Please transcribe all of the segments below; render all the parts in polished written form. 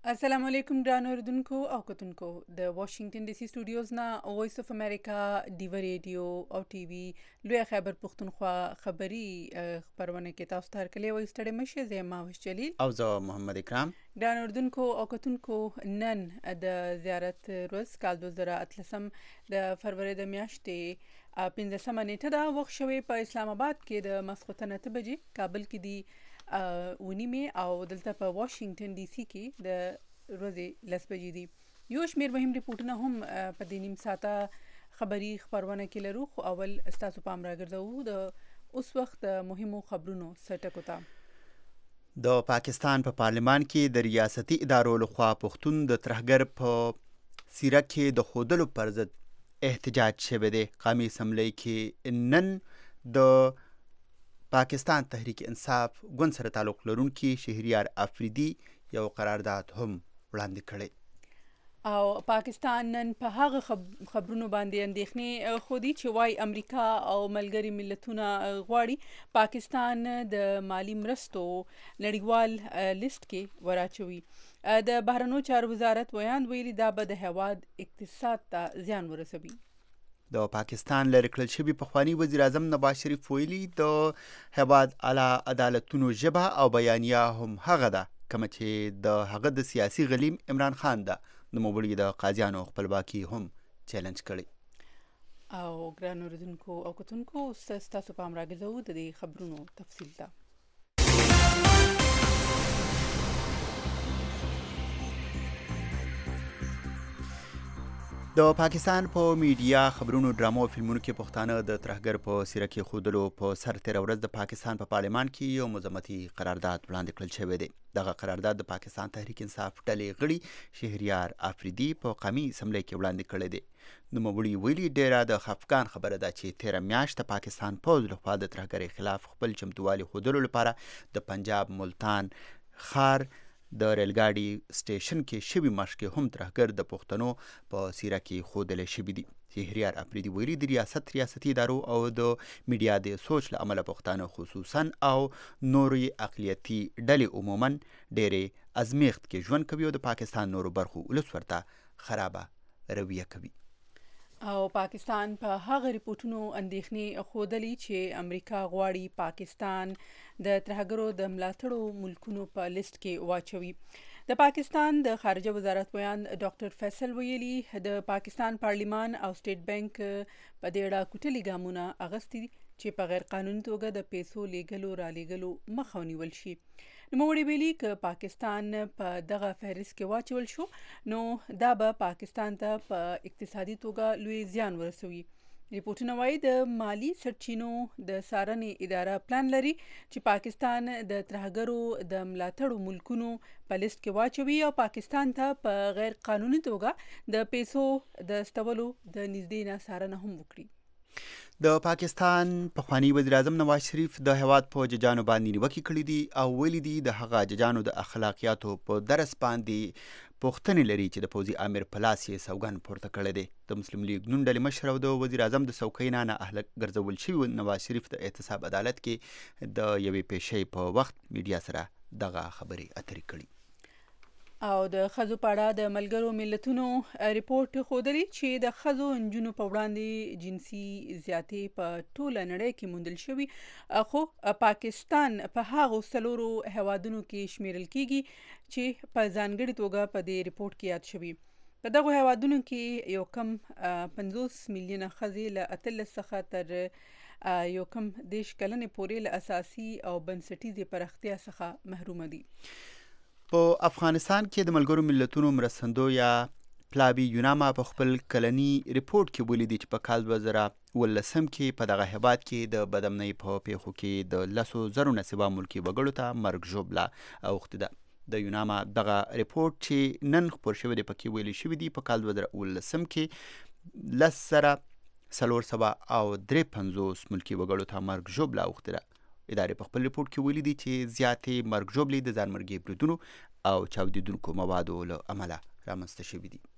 السلام علیکم ګران اوردونکو او کتونکو د واشنگټن ډي سي سټوډیوز نه وایس اف امریکا دیو ریډیو او ټي وي لوی خبر پښتونخوا خبری خبرونه کې تاسو ته کلی وای ستړي مشه زه ماوش جلیل او زه محمد اکرام. ګران اوردونکو او کتونکو نن د زیارت روز کال 2013 د فروری د میاشتې 15 نیټه دا وخت شوی په اسلام آباد کې د مسخوتنه ته بجې کابل کې دی ونیمه او دلته په واشنگټن ډي سي کې د ورځې لس بجې دي یو شمیر مهم ریپورتونه هم په دې نیم ساعته خبری خبرونه کې لرو خو اول تاسو پام راګرځو د اوس وخت مهمو خبرونو سرټکو ته د پاکستان په پارلمان کې د ریاستي ادارو لخوا پښتون د ترهګر په سیره کې د خودلو پر ضد احتجاج شوی دی. قومي اسمبلی کې نن د پاکستان تحریک انصاف ګوند سره تعلق لرونکي شهریار افریدي یو قرارداد هم وړاندې کړی او پاکستان نن په هغه خبرونو باندې اندېښنې خودي چې وايي امریکا او ملګری ملتونه غواړي پاکستان د مالی مرستو نړیوال لیست کې وراچوي. د بهرنیو چارو وزارت ویان ویلي دا به د هواد اقتصاد ته زیان ورسوي. د پاکستان لرې کړل شوي پخوانی وزیر اعظم نواز شریف ویلي د هیواد اعلی عدالتونو ژبه او بیانیه هم هغه ده کومه چې د هغه د سیاسي غلیم عمران خان ده. نوموړي د قاضیانو خپلواکي هم چیلنج کړي. او ګران اوردونکو او کتونکو تاسو پام راګرځو د دې خبرونو تفصیل ته. د پاکستان په میډیا خبرونو ډرامو او فلمونو کې پښتانه د ترهګر په سیره کې خودلو په سر تیر ورځ د پاکستان په پارلمان کې یو مذمتي قرارداد وړاندې کړل شوی دی. دغه قرارداد د پاکستان تحریک انصاف ډلې غړي شهریار افریدي په قومي اسمبلی کې وړاندې کړی دی. نوموړي ویلي ډیره د خفګان خبره ده چې تیره میاشت د پاکستان پوځ لخوا د ترهګرۍ خلاف خپل چمتووالي ښودلو لپاره د پنجاب ملتان ښار د ریلګاډي سټیشن کې شوي مشق هم ترهګر د پښتنو په سیره کې ښودل شوي دي. شهریار افریدي ویلي د ریاستي ادارو او د میډیا د سوچ له امله پښتانه خصوصا او نورې اقلیتي ډلې عموما ډېرې ازمیښت کې ژوند کوي او د پاکستان نورو برخو ولس ورته خرابه رویه کوي. او پاکستان په هغه ریپورتونو اندېښنې خودلی چې امریکا غواړي پاکستان د ترهګرو د ملاتړو ملکونو په لیست کې واچوي. د پاکستان د خارجه وزارت ویان ډاکټر فیصل ویلي د پاکستان پارلیمان او سټیټ بانک په دې اړه کوټلي ګامونه اغستي چې په غیر قانوني توګه د پیسو لیږلو را لیږلو مخه ونیول شي. نوموړي ویلي که پاکستان په دغه فهرست کې واچول شو نو دا به پاکستان ته په اقتصادي توګه لوی زیان ورسوي. ریپورتونه وایي د مالی سرچینو د څارنې اداره پلان لري چې پاکستان د ترهګرو د ملاتړو ملکونو په لیست کې واچوي او پاکستان ته په غیر قانوني توګه د پیسو د استولو د نږدې نه څارنه هم وکړي. د پاکستان پخوانی وزیر اعظم نواز شریف د هیواد په ججانو باندې نیوکې کړې دي او ویلي دي د هغه ججانو د اخلاقیاتو په درس باندې پوښتنې لري چې د پوځي امیر په لاس یې سوګند پورته کړی دی. د مسلم لیگ نون ډلې مشر او د وزیر اعظم د څوکۍ نه اهلک ګرځول شوي نواز شریف د احتساب عدالت کې د یوې پیشۍ په وخت میډیا سره دغه خبرې اترې کړي. او د ښځو په اړه د ملګرو ملتونو ریپورت ښودلی چې د ښځو نجونو په وړاندې جنسي زیاتې په ټوله نړۍ کې موندل شوي خو پاکستان په هغو څلورو هیوادونو کې شمیرل کیږي چې په ځانګړې توګه په دې ریپورت کې یاد شوي. په دغو هیوادونو کې یو کم 50 میلیونه ښځې له 18 څخه تر یو کم 10 کلنې پورې له اساسي او بنسټیزې پراختیا څخه محروم دي. په افغانستان کې د ملګرو ملتونو مرستندویه پلاوی یوناما په خپل کلني ریپورت کې ویلي دي چې په کال 2019 کې په دغه هیواد کې د بدامنۍ په پیښو کې د 10,000 نه سوا ملکي وګړو ته مرګ ژوبله اوښتې ده. د یوناما دغه ریپورت چې نن خپور شوی دی پکې ویلي شوي دي په کال 2019 کې 10,453 ملکي وګړو ته مرګ ژوبله اوښتې ده. ادارې په خپل ریپورت کې ویلي دي چې زیاتې مرګ ژوبلې د ځانمرګي بریدونو او چاودیدونکو موادو له امله رامنځته شوي دي.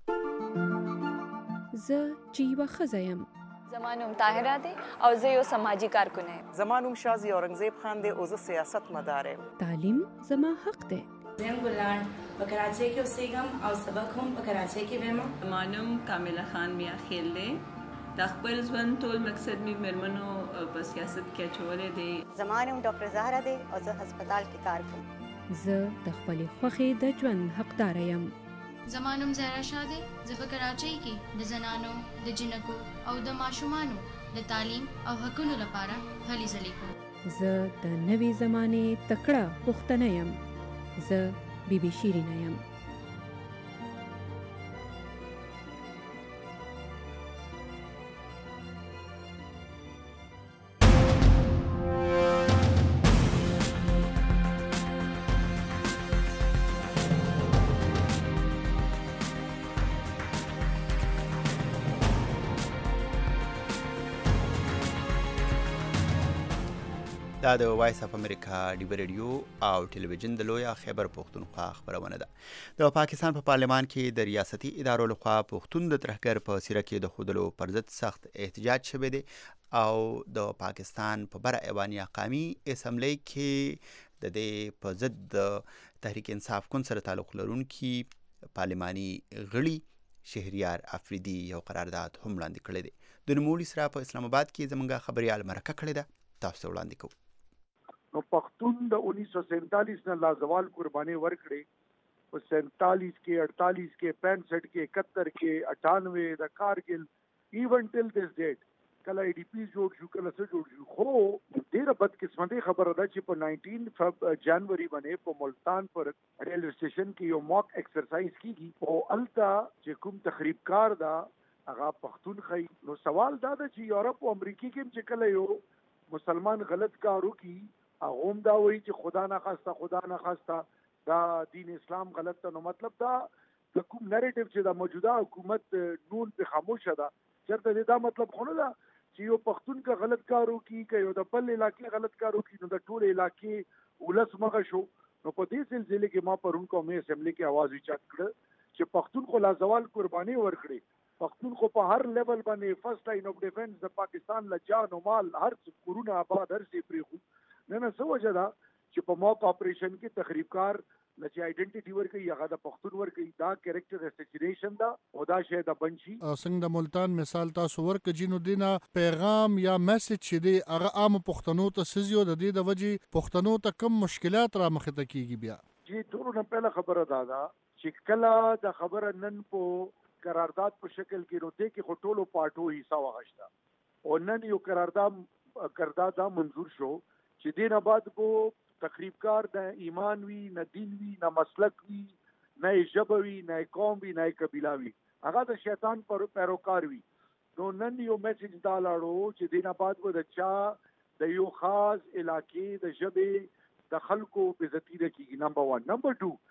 زه چې یوه ښځه یم. زما نوم طاهره دی او زه یو سماجي کارکونه یم. زما نوم شازي اورنګزیب خان دی او زه سیاست مدار یم. تعلیم زما حق دی. زم ګلان په کراچۍ کې اوسېږم او سبق هم په کراچۍ کې وایم. مانم کامله خان میا خیل دی. د خپل ژوند ټول مقصد می مېرمنو په سیاست کې اچولی دی. زما نوم ډاکټر زهره دی او زه هسپتال کې کار کوم. زه د خپلې خوښې د ژوند حقدار یم. زما نوم زهرا شاه دی. زه په کراچۍ کې د زنانو، د جنکو او د ماشومانو د تعلیم او حقونو لپاره هلې ځلې کوم. زه د نوې زمانې تکړه پښتنه یم. زه بیبي شیرینه یم. دا د وایس اف امریکا ډیبه ریډیو او ټلویزیون د لویا خیبر پښتونخوا خبرونه ده. د پاکستان په پارلمان کې د ریاستي ادارو لخوا پښتون د ترهګر په سیره کې د خودلو پر ضد سخت احتجاج شوی دی او د پاکستان په بره ایواني قومي اسمبلی کې د دې په ضد د تحریک انصاف کون سره تعلق لرونکي پارلماني غړي شهریار افریدي یو قرارداد هم وړاندې کړی دی. د نوموړي سره په اسلام آباد کې زمونږ خبريال مرکه کړې ده، تاسو وړاندې کوو. نو پښتون د 1947 نه لازوال قرباني ورکړي په 47 کې 48 کې 65 کې 71 کې 98 د کارګل ایون ټل دس ډیټ کله ای ډی پی جوړ شو کله څه جوړ شو. خو ډیره بدقسمتي خبره ده چې په 19 جنوري باندې په ملتان پر ریلوے سټیشن کې یو موک ایکسرسایز کیږي او التا چې کوم تخریبکار دا هغه پښتون خي. نو سوال دا ده چې یورپ او امریکا کې چې کله یو مسلمان غلط کارو کی اغوم دا وایي چې خدا نه خواسته دا دین اسلام غلط ته. نو مطلب دا د کوم نریټیو چې د موجوده حکومت نون په خاموشه ده چرته دا مطلب خو نه ده چې یو پښتون کا غلط کارو کی که یو د بل علاقې غلط کارو کی نو د ټول علاقې ولس مغه شو. نو په دې سلسله کې ما پرون قومي اسمبلی کې आवाज اوچت کړ چې پښتون خو لازوال قرباني ورکړي. پښتون خو په هر لیول باندې فرست لاین اف ډیفنس د پاکستان له جان او مال هر څه کورونه آباد هر څه پریخو. نه څه وجه ده چې په موک اپریشن کې تخریبکار لچې آیډنټیټي ورکړي هغه د پښتون ورکړي. دا کریکټر اساسینیشن دا او دا شی د بنشي څنګه د ملتان مثال تاسو ورکړي جنو دینا پیغام یا میسج چې دی هغه عام پښتنو ته سزیو د دې د وجې پښتنو ته کم مشکلات را مخ ته کیږي. بیا چې ټول نه پهله خبره دا چې کله د خبره نن په قرارداد په شکل کې روته کې خټولو پاټو حصہ واغشتا او نن یو قرارداد منظور شو چې دین آباد کو تخریبکار نه ایمان وی نه دین وی نه مسلک وی نه ژبه وی نه قوم وی نه قبیله وی هغه د شیطان پر پیروکار وی. نو نن یو میسج دا لاړو چې دین آباد کو د چا د یو خاص علاقې د ژبه د خلکو عزت کیږي. نمبر 1. نمبر 2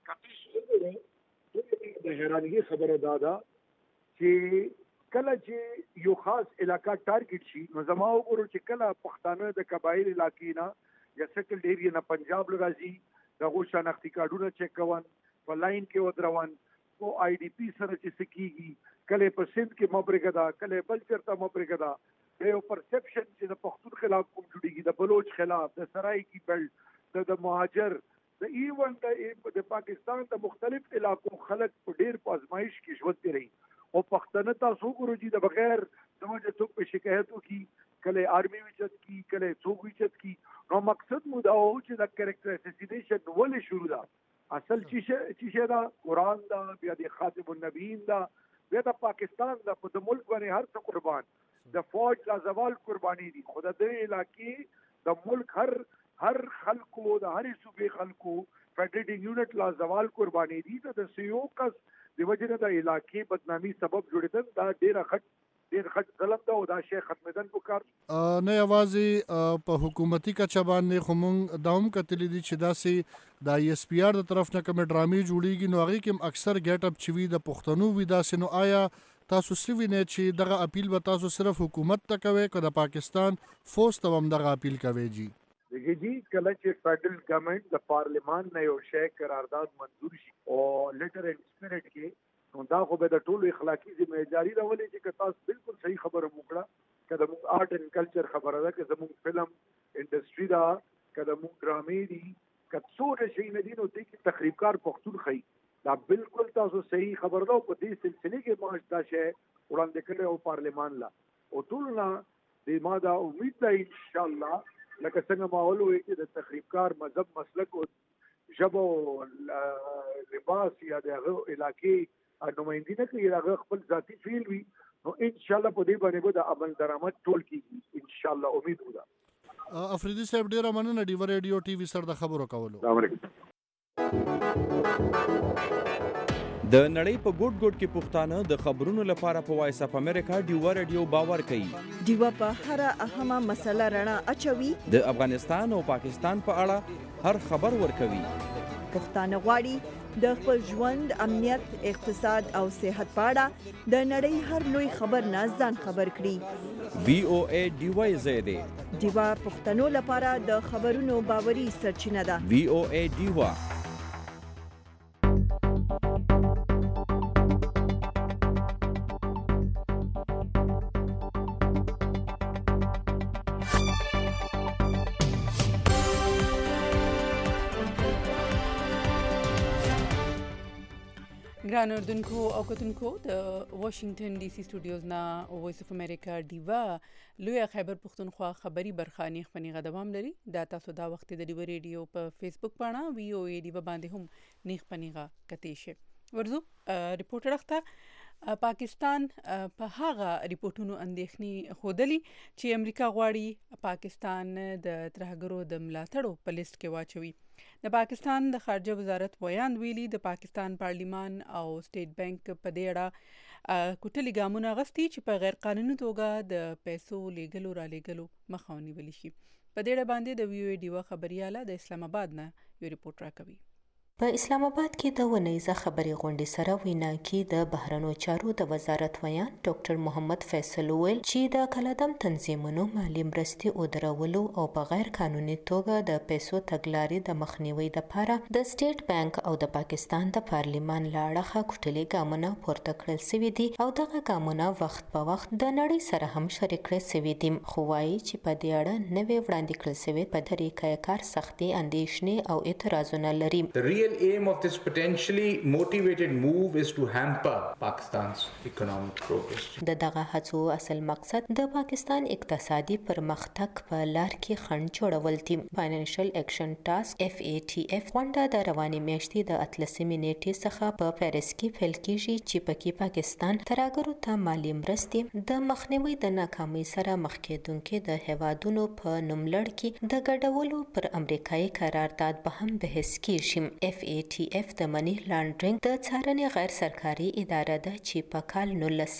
کپیش د حیرانګي خبره دا چې کله چې یو خاص علاقہ ټارګټ شي نو زما وګورو چې کله پښتانه د قبایل علاقې نه یا سیټلډ ایریا نه پنجاب لراځي دغه شناختی کارډونه چک کوون په لاین کې ودروون او آی ډی پی سره چې سکیږي کله په سند کې مبرګدا کله بل چرته مبرګدا یو پرسپشن چې د پښتون خلاف کوم جوړیږي د بلوچ خلاف د سرای کی بیلټ د مهاجر د ایون د پاکستان د مختلف علاقو خلک په ډیر پازمایش کې ژوند کوي او پښتنه تاسو ګورو چې د بغیر د وجه څوک په شکایتو کی کله آرمي وچت کی کله څوک وچت کی. نو مقصد مو دا و چې د کریکټر اساسینیشن ولې شروع ده. اصل چې دا قرآن دا بیا د خاتم النبیین دا بیا د پاکستان دا په د ملک باندې هر څه قربان د فوج لا زوال قربانی دي. خو د دې علاقې د ملک هر خلکو د هر صوبې خلکو فیډریټینګ یونټ لا زوال قربانی دي. د سیو کس د وجنه د علاقې بدنامي سبب جوړیدل دا ډیر غټ ظلم ده او دا شی ختمېدل وکړ. نه یوازې په حکومتي کچه باندې خو مونږ دا هم کتلی دي چې داسې د ای اس پی آر د طرف نه کومې ډرامې جوړیږي نو هغې کې اکثر ګیټ اپ چې وي د پښتنو وي داسې. نو آیا تاسو څه وینئ چې دغه اپیل به تاسو صرف حکومت ته کوئ که د پاکستان فوج ته هم دغه اپیل کوئ؟ جی کله چې فیډرل ګورنمنت د پارلیمان نه یو شی قرارداد منظور شي او لیټر اینڈ سپیرټ کې نو دا خو به د ټولو اخلاقی ذمہداري راولي چې تاسو بالکل صحیح خبره وکړه کله موږ آرټ اینڈ کلچر خبره ده که زموږ فلم انډستری دا کله موږ ډرامې دي کڅوړه شي نه دي نو دې کې تخریبکار پښتون خي دا بالکل تاسو صحیح خبر ده په دې سلسله کې ما دا شی وړاندې کړی او پارلمان لا او ټولنا د ما دا امید ده ان شاء الله لکه څنګه ما ولوي چې د تخریبکار مذهب مسلک او ژبه لباس یا دغه علاقې نمائندګي نه کوي هغه خپل ذاتی فعل وي نو ان شاء الله په دې باندې به د عمل درآمد ټول کیږي ان شاء الله امید ودا افریدي صاحب ډیره مننه ډیو ریډیو ټي وي سره د خبرو کولو د نړۍ په ګوټ ګوټ کې پښتانه د خبرونو لپاره په وایس اف امریکا ډیو ریډیو باور کوي ډیو په هر اهمه مسله رڼا اچوي د افغانستان او پاکستان په اړه هر خبر ورکوي پښتانه غواړي د خپل ژوند امنیت اقتصاد او صحت په اړه د نړۍ هر لوی خبر نه ځان خبر کړي VOA ډیو زیاده ډیو پښتنو لپاره د خبرونو باوري سرچینه ده VOA ډیو ګران اردوونکو او کتونکو د واشنگټن ډي سي سټوډیوز نه وایس اف امریکا ډیوا لوی خیبر پښتونخوا خبری برخه نیخ پنیغه دوام لري دا تاسو دا وخت د ډیو ریډیو په فیسبوک باندې VOA ډیوا باندې هم نیخ پنیغه کتی شي ورزو ریپورټر اخته پاکستان په هغه ریپورتونو اندېښنې خودلی چې امریکا غواړي پاکستان د ترهګرو د ملاتړو په لیست کې واچوي د پاکستان د خارجه وزارت ویان ویلي د پاکستان پارلیمان او سټیټ بانک په دې اړه کوټلي ګامونه غستي چې په غیر قانوني توګه د پیسو لیږلو را لیږلو مخه ونیول شي په دې اړه باندې د VOA ډیوا خبرياله د اسلام آباد نه یو ریپورت راکوي په اسلام آباد کې د ونیزه خبري غونډې سره وینا کې د بهرنیو چارو د وزارت ویان ډاکټر محمد فیصل ویل چې د کلادم تنظیمونو مالی مرستې او درولو او په غیر قانوني توګه د پیسو تګلارې د مخنیوي لپاره د سټیټ بانک او د پاکستان د پارلیمان لاړه کوټلي ګامونه پورته کړل سوي دي او دغه ګامونه وخت په وخت د نړۍ سره هم شریک کړل سوي دي خو وايي چې په دې اړه نوې وړاندې کړل سوي په طریقې کار سختي اندیشنې او اعتراضونه لري The aim of this potentially motivated move is to hamper Pakistan's economic progress. دغه هڅو اصل مقصد د پاکستان اقتصادي پرمختګ په لار کې خنډ جوړول دي. فاینانشل اکشن ټاسک FATF غونډه د رواني میاشتې د 13 نیټې څخه په پیرس کې پیل کیږي چې پکې پاکستان ترهګرو ته مالی مرستې د مخنیوي د ناکامۍ سره مخ کېدونکو د هیوادونو په نوملړ کې د ګډولو پر امریکایي قرارداد به هم بحث کیږي. FATF د منی لانډرینګ د څارنې غیر سرکاري اداره ده چې په کال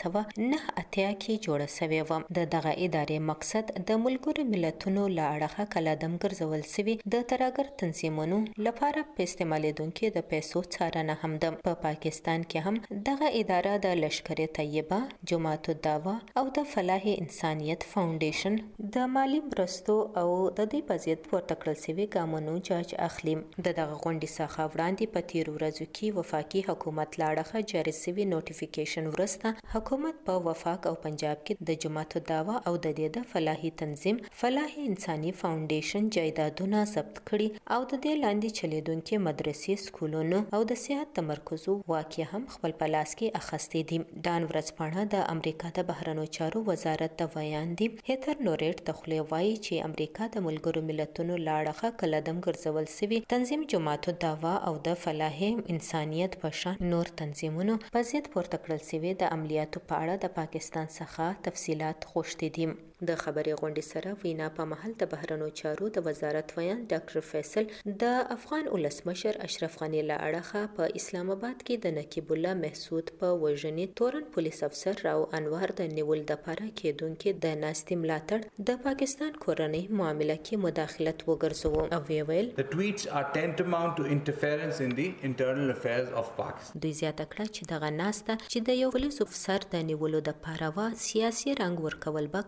1989 کې جوړه شوې و. دغه ادارې مقصد د ملګرو ملتونو له اړخه کلادم ګرځول شوی د ترهګر تنظیمونو لپاره په استعمالیدونکو د پیسو څارنه هم ده. په پاکستان کې هم دغه اداره د لشکر طیبه، جماعت الدعوه او د فلاح انسانیت فاونډیشن د مالی مرستو او د دې په ضد پورته کړل شوي ګامونو جاج اخلي. دغه غونډې څخه وړاندې په تیرو ورځو کې وفاقي حکومت لاړه جاري شوی نوټیفیکیشن ورسته حکومت په وفاق او پنجاب کې د جماعت الدعوه او د دې د فلاحي تنظیم فلاح انساني فاونډیشن جایدادونه ضبط کړي او د دې لاندې چلیدونکو مدرسې، سکولونو او د صحت تمرکزو واقع هم خپل په لاس کې اخستې دي. ډان ورځپاڼه د امریکا د بهرنیو چارو وزارت د ویان دي هیتر نوریټ تخلی وایي چې امریکا د ملګرو ملتونو لاړه کلادم ګرځول شوی تنظیم جماعت الدعوه او د فلاح انسانیت په شان نور تنظیمونو په ضد پورته کړل شوی د عملیاتو په اړه د پاکستان څخه تفصيلات غوښتي دي. د خبري غونډې سره وینا په محل د بهرنیو چارو د وزارت ویان ډاکټر فیصل د افغان ولسمشر اشرف غنی له اړخه په اسلام آباد کې د نقیب الله محسود په وژنې تورن پولیس افسر راو انوار د نیول د لپاره کېدونکو د ناستې ملاتړ د پاکستان کورنۍ معاملې کې مداخلت وګرځوو او ویل The tweets are tantamount to interference in the internal affairs of Pakistan. دوی زیاته کړه چې دغه ناسته چې د یو پولیس افسر د نیولو د لپاره سیاسي رنګ ورکول به کله هم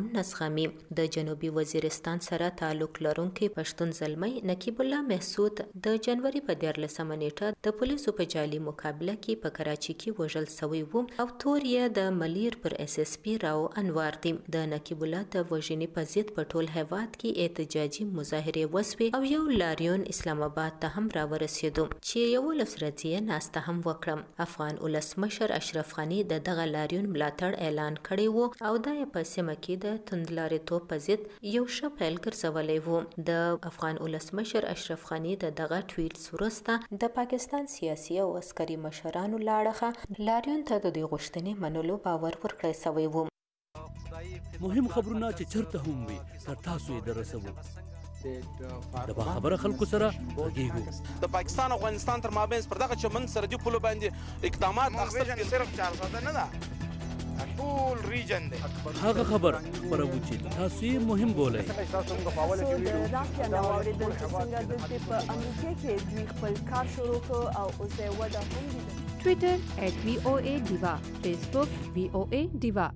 هم نسخامي. د جنوبي وزیرستان سره تعلق لرونکي پښتون زلمی نقیب الله محسود د جنوري په 14 نیټه د پولیسو په جالي مقابله کې په کراچي کې وژل شوی و او تور یې د ملیر پر SSP راو انوار دی. د نقیب الله د وژنې په ضد په ټول هیواد کې احتجاجي مظاهرې وسوي او یو لاریون اسلام آباد ته هم راورسېدو چې یو لفظرځیه ناسته هم وکړم. افغان ولسمشر اشرف غنی د دغه لاریون ملاتړ اعلان کړی و او دا په سیمه کې د توندلاریتوب په ضد یو ښه پیل ګرځولی و. د افغان ولسمشر اشرف غنی د دغه ټویټ وروسته د پاکستان سیاسي او عسکري مشرانو لاړه لاریون ته د دې غوښتنې منلو باور ورکړی شوی و. مهم خبرونه چې چرته هم وي تر تاسو یې درسوو. د باخبره خلکو سره غږیږو. د پاکستان او افغانستان تر مابین پر دغه چمن سرحدي پولو باندې اقدامات اخیستل صرف 400 نه ده، ټول ریجن دی. هغه خبر خبرو چې تاسو یې مهم بولئ. د رافیا نو اوریدل چې څنګه د په امریکا کې دوی خپل کار شروع کړ او اوس یې وده هم دي. ټویټر @VOA Diva، فیسبوک VOA Diva.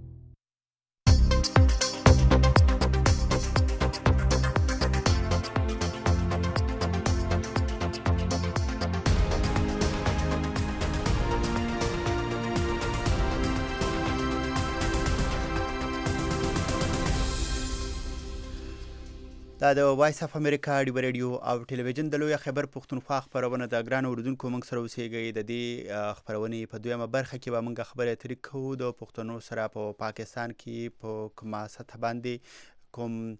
دا د وایس اف امریکا ډیو ریډیو او ټلویزیون د لوی خبر پښتونخوا خبرونه د ګران اوریدونکو موږ سره اوسېږي. د دې خبرونې په دویمه برخه کې به موږ خبرې اترې کوو د پښتنو سره په پاکستان کې په کومه سطح باندې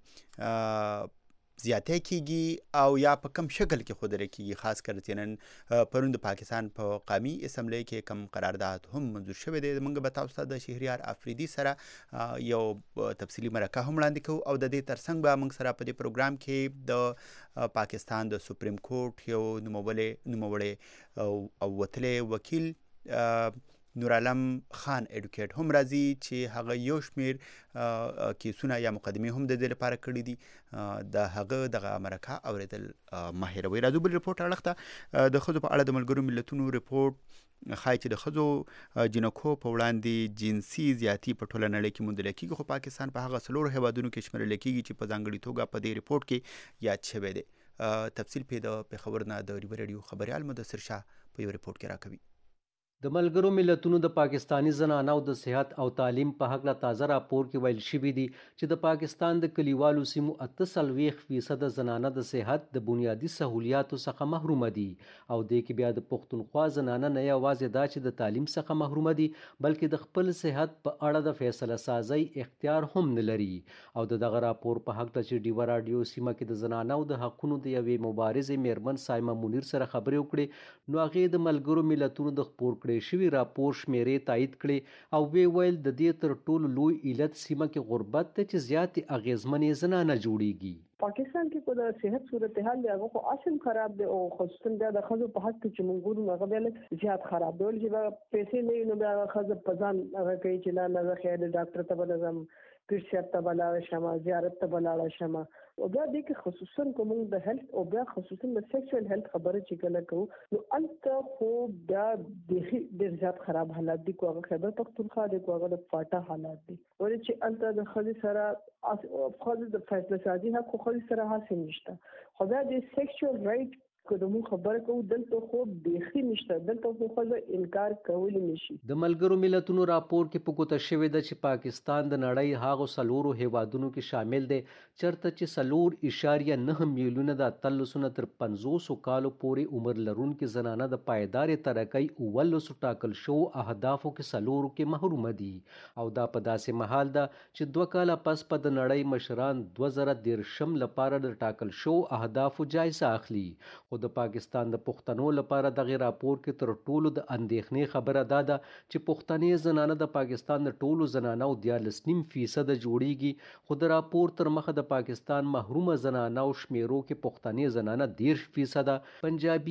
کوم زیاتې کیږي او یا په کم شکل کې ښودل کیږي. خاص کر چې نن پرون د پاکستان په قومي اسمبلی کې کم قرارداد هم منظور شوی دی. موږ به تاسو ته د شهریار افریدي سره یو تفصیلي مرکه هم وړاندې کوو او د دې ترڅنګ به موږ سره په دې پروګرام کې د پاکستان د سپریم کورټ یو نوموړی او وتلی وکیل نورعالم خان ایډوکیټ هم راځي چې هغه یو شمیر کیسونه یا مقدمې هم د دې لپاره کړي دي. د هغه دغه مرکه اوریدل مه هیروئ. راځو بل رپورټ اړخ ته. د ښځو په اړه د ملګرو ملتونو رپورټ ښایي چې د ښځو جنکو په وړاندې جنسي زیاتي په ټوله نړۍ کې موندل کېږي، خو پاکستان په هغه 4 هیوادونو کې شمېرل کېږي چې په ځانګړې توګه په دې رپورټ کې یاد شوی دی. تفصیل پې د پېښور نه د ریو ریډیو خبریال مدثر شاه په یو رپورټ کې راکوي. د ملګرو ملتونو د پاکستانی زنانو د صحت او تعلیم په هکله تازه راپور کې ویل شوي دي چې د پاکستان د کلیوالو سیمو 48% زنانه د صحت د بنیادي سہولیاتو څخه محروم دي او د کې بیا د پښتونخوا زنانه نه یوازې دا چې د تعلیم څخه محروم دي بلکې د خپل صحت په اړه د فیصله سازي اختیار هم نه لري. او دغه راپور په هکله چې ډیوا رادیو سیمه کې د زنانو د حقونو د یوې مبارزې میرمن سایمه منیر سره خبرې وکړې نو هغې د ملګرو ملتونو د خپور شوی راپور شمیرې تایید کړي او وی ویل د دې تر ټولو لوی علت سیمه کې غربت ته چې زیاتې اغیزمنې زنانه جوړیږي. پاکستان کې کو د صحت صورتحال دی هغه خو اصل خراب دی او خصوصا د خزو په حق کې چې موږ هغه بل زیات خراب دی چې پیسې نه نو بیا خزو په ځان هغه کوي چې نه خیر ډاکټر ته بلځم پیرشپ ته بلاړ شمه زیارت ته بلاړ شمه او بیا د کې خصوصا کوم د هیلث او بیا خصوصا د سیکشوال هیلث خبره چې کله کوو نو الته خو بیا د زیات خراب حالات دي کوغه خبر پختونخوا د کوغه د فاټا حالات دي ورته چې الته د خزي سره خزي د فیصله سازي حق خو خزي سره حاصل نشته خو دا د سیکشوال رائټ کومو خبره کوو دلته خو بيخي نشته دلته خو خزه انکار کولی نشي. د ملګرو ملتونو راپور کې په کوته شوی د چې پاکستان د نړۍ هغو 4 هیوادونو کې شامل دی چرته چې 4.9 میلیونه د 13 تر 500 کالو پورې عمر لرونکو زنانه د پایدارې ترقۍ اولس ټاکل شو اهدافو کې 4 کې محروم دي او دا په داسې محال ده چې 2 کاله پس په د نړۍ مشران 2013 لپاره د ټاکل شو اهدافو جایزه اخلي. د پاکستان د پښتنو لپاره دغه راپور کې تر ټولو د اندېښنې خبره ده چې پښتنې زنانه د پاکستان د ټولو زنانو 14.5% جوړیږي خو د راپور تر مخه د پاکستان محرومه زنانو شمیرو کې پښتنې زنانه 10%، پنجابي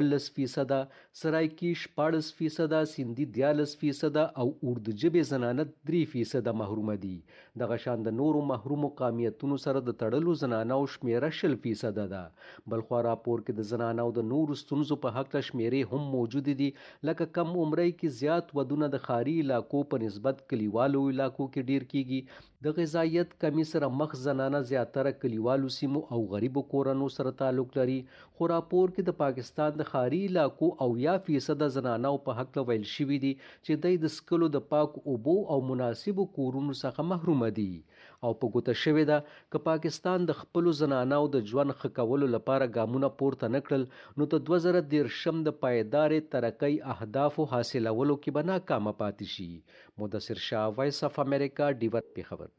19%، سرایکی 14%، سندي 14% او اردو ژبې زنانه 3% محرومه دي. دغه شان د نورو محرومو قومیتونو سره د تړلو زنانو شمیره 10% ده. بلخو راپور کې د زنانو د نورو ستونزو په هکله شمیرې هم موجود دي، لکه کم عمرۍ کې زیات ودونه د ښاري علاقو په نسبت کلیوالو علاقو کې ډیر کیږي. د غذایت کمی سره مخ زنانه زیاتره کلیوالو سیمو او غریبو کورنو سره تعلق لري. خو راپور کې د پاکستان د ښاري علاقو 80% زنانو په هکله ویل شوي دي چې دوی د څښلو د پاکو اوبو او مناسبو کورونو څخه محرومه دي. او په ګوته شوې ده که پاکستان د خپلو زنانو د ژوند ښه کولو لپاره ګامونه پورته نه کړل نو د 2030 د پایدارې ترقۍ اهدافو حاصلولو کې به ناکامه پاتې شي. مدثر شاه، وایس اف امریکا، ډیور، پېښور.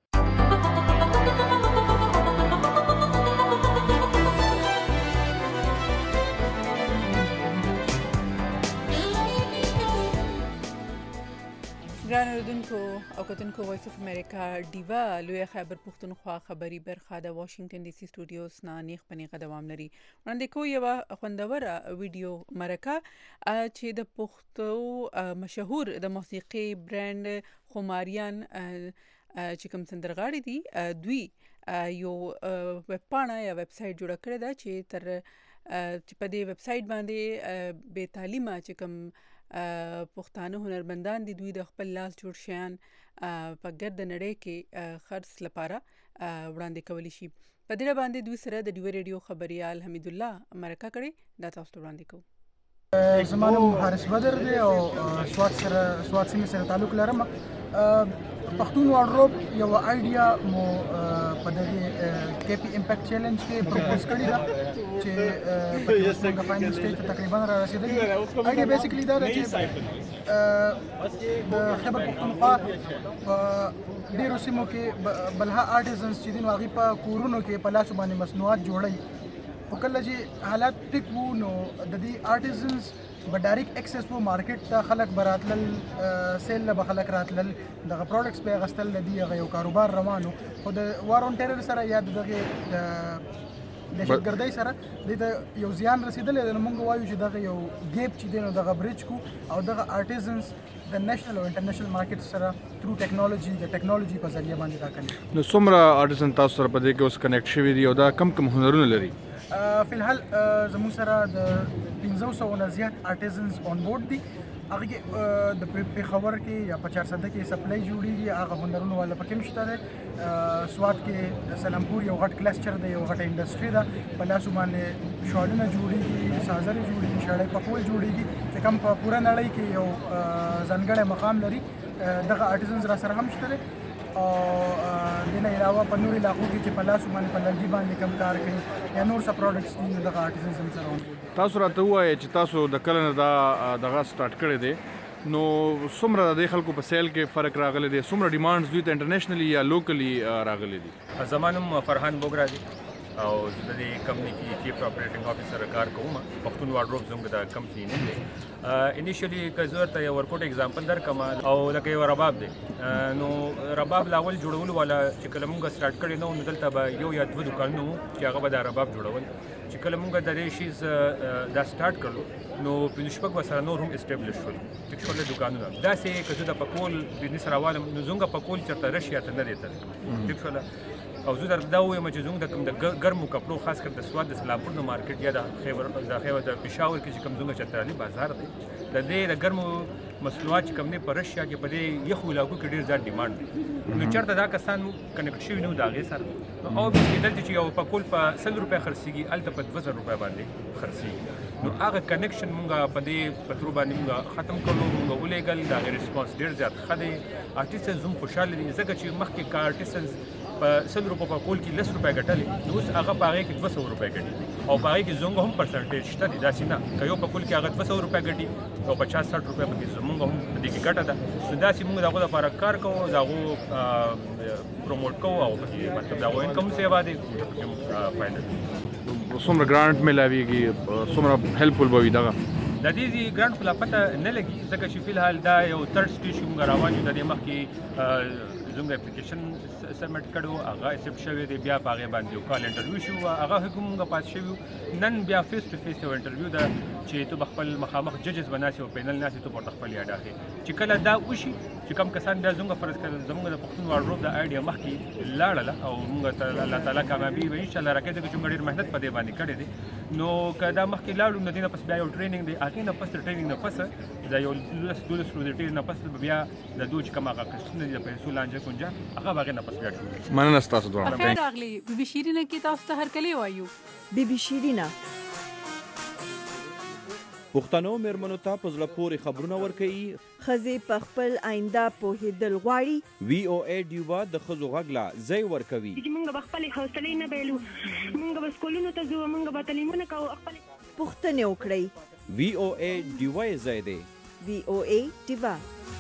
ګران اوریدونکو او کتونکو، وایس اف امریکا ډیوا لوی خیبر پښتونخوا خبري برخه د واشنگټن ډي سي سټوډیوز نه نیغ پنیغه دوام لري. وړاندې کوو یوه خوندوره ویډیو مرکه چې د پښتو مشهور د موسیقي برند خماریان چې کوم سندرغاړي دي دوی یو ویب پاڼه یا ویب سایټ جوړه کړې ده چې په دې ویب سایټ باندې بې تعلیمه چې کوم پښتانه هنرمندان دي دوی د خپل لاس جوړ شیان په ګرد نړۍ کې خرڅ لپاره وړاندې کولی شي. په دې باندې دوی سره د ډیو ریډیو خبريال حمید الله مرکه کړې دا تاسو ته وړاندې کوو. زما نوم حارث بدر دی او سوات سیمې سره تعلق لرم. پښتون واردروب یو آیډیا مو په دغه KP امپیکټ چیلنج کې پروپوز کړی دا چې په څنګه فاینل سټیج ته تقریبا را رسیدلی. آیډیا بیسیکلی دا ده چې د خیبر پښتونخوا په ډیرو سیمو کې بلها آرټیزنز چې دي نو هغوی په کورونو کې په لاسو باندې مصنوعات جوړوي. خو کله چې حالات ټیک وو نو د دې آرټیزنز به ډایرکټ اکسس وو مارکیټ ته، خلک به راتلل، سیل له به خلک راتلل، دغه پروډکټس به یې اخیستل، د دې هغه یو کاروبار روان و. خو د وار اون ټیرر سره یا د دغې دهشتګردۍ سره دې ته یو زیان رسېدلی دی. نو موږ وایو چې دغه یو ګیپ چې دی نو دغه بریج کو او دغه آرټیزنز د نېشنل او انټرنیشنل مارکیټ سره تھرو ټیکنالوژي د ټیکنالوژي په ذریعه باندې دا کوي. نو څومره آرټیزن تاسو سره په دې کې اوس کنیکټ شوي دي او دا کم کم هنرونه لري؟ فی الحال زموږ سره د 500 نه زیات آرټیزنز آن بورډ دي. هغه کې د پېښور کې یا په 400 کې سپلای جوړیږي، هغه هنرونه والا پکې مشته ده. سوات کې سلامپور یو غټ کلسټر دی، یو غټه انډسټري ده، په لاسو باندې شالونه جوړیږي، سازرې جوړیږي، شړۍ پکول جوړیږي چې کوم په پوره نړۍ کې یو ځانګړی مقام لري. دغه آرټیزنز را سره هم شته او دې نه علاوه په نورو علاقو کې چې په لاسو باندې په لرګي باندې کم کار کوي یا نور څه پروډکټس دي نو دغه آرټیزنز هم سره هم. تاسو راته ووایئ چې تاسو د کله نه دغه سټارټ کړی دی نو څومره د خلکو په سیل کې فرق راغلی دی؟ څومره ډیمانډز دوی ته انټرنیشنلی یا لوکلی راغلی دي؟ زما نوم فرحان بوګرا دی او زه د دې کمپنۍ کې چیف اپریټینګ افیسر کار کوم. پښتون واردروب زموږ د کمپنۍ نوم دی. انیشلی که زه ورته یو ورکوټ اگزامپل درکړم او لکه یو رباب دی نو رباب لاول جوړولو والا چې کله موږ سټارټ کړی نو دلته به یو یا دوه دوکانونه وو چې هغه به دا رباب جوړول. چې کله موږ د دې شیز دا سټارټ کړو نو پنځه شپږ ورسره نور هم اسټابلیش شول، ټیک شول دوکانونه. داسې که زه د پکول بزنس راوالم نو زموږ پکول چېرته رشیا ته نه دی تللی، ټیک شوله. او زه درته دا ووایم چې زموږ د کوم د ګرمو کپړو خاص کر د سوات د سلامپور د مارکیټ یا د خیبر د پېښور کې چې کوم زموږ چترالي بازار دی د دې د ګرمو مصنوعات چې کوم دی په رشیا کې په دې یخو علاقو کې ډېر زیات ډیمانډ دی. نو چېرته دا کسان کنیکټ شوي نه وو د هغې سره او دلته چې یو پکول په 100 روپۍ خرڅېږي هلته په 2000 روپۍ باندې خرڅېږي. نو هغه کنیکشن مونږ په دې په ترو باندې مونږ ختم کړو، مونږ ولیږل، د هغې ریسپانس ډېر زیات ښه دی. آرټیسټنز هم خوشحاله دي ځکه چې مخکې که آرټیسټنز په 100 روپۍ په کول کې 10 روپۍ ګټلې نو اوس هغه په هغې کې 200 روپۍ ګټي او په هغې کې زموږ هم پرسنټیج شته دی. داسې نه که یو په کول کې هغه 200 روپۍ ګټي او 50-60 روپۍ پکې زموږ هم په دې کې ګټه ده. نو داسې مونږ د هغو لپاره کار کوو، د هغو پروموټ کوو او پکې مطلب د هغو انکم سیوا دی فایده. څومره ګرانټ میلاویږي، څومره هیلپفل به وي دغه؟ د دې ګرانټ خو لا پته نه لګي ځکه چې فی الحال دا یو تھرډ سټیج مونږ روان یو. د دې مخکې زموږ اپلیکیشن سبمټ کړو هغه ایکسپټ شوی دی بیا په هغه باندې یو کال انټرویو شو هغه حکومت پاس شوی نن بیا فیس ټو فیس یو انټرویو ده چې تو خپل مخامخ ججز بناسي او پینل ناسي تو په خپل یاد اخی چې کله دا وشي چې کم کسان بیا زموږ فرض کړل زموږ د پښتون واردروب د ایډیا مخکې لاړه او موږ ته الله تعالی کامیابی وي ان شاء الله راکړي چې موږ ډیر مهنت په دې باندې کړی دي نو کدا مخکې لاړو نو دینه پس بیا یو ټریننګ دی هغه نه پس ټریننګ نه پس دا یو دولس ورځې ټریننګ نه پس بیا د دوج کوم هغه قسم دي په رسول انجه کونجا هغه هغه نه پس بیا شو مننه تاسو دوه خیر راغلی بیبي شیرینه کې تاسو ته هر کلی وایو بیبي شیرینه پښتنو مېرمنو ته په زړه پورې خبرونه ورکوي ښځې په خپل آینده پوهېدل غواړي وی او ای ډیوا د ښځو غږ لا ځای ورکوي چې موږ به خپلې حوصلې نه بایلو موږ به سکولونو ته ځو موږ به تعلیمونه کوو خپلې پوښتنې وکړئ وی او ای ډیوا یې ځای دی وی او ای ډیوا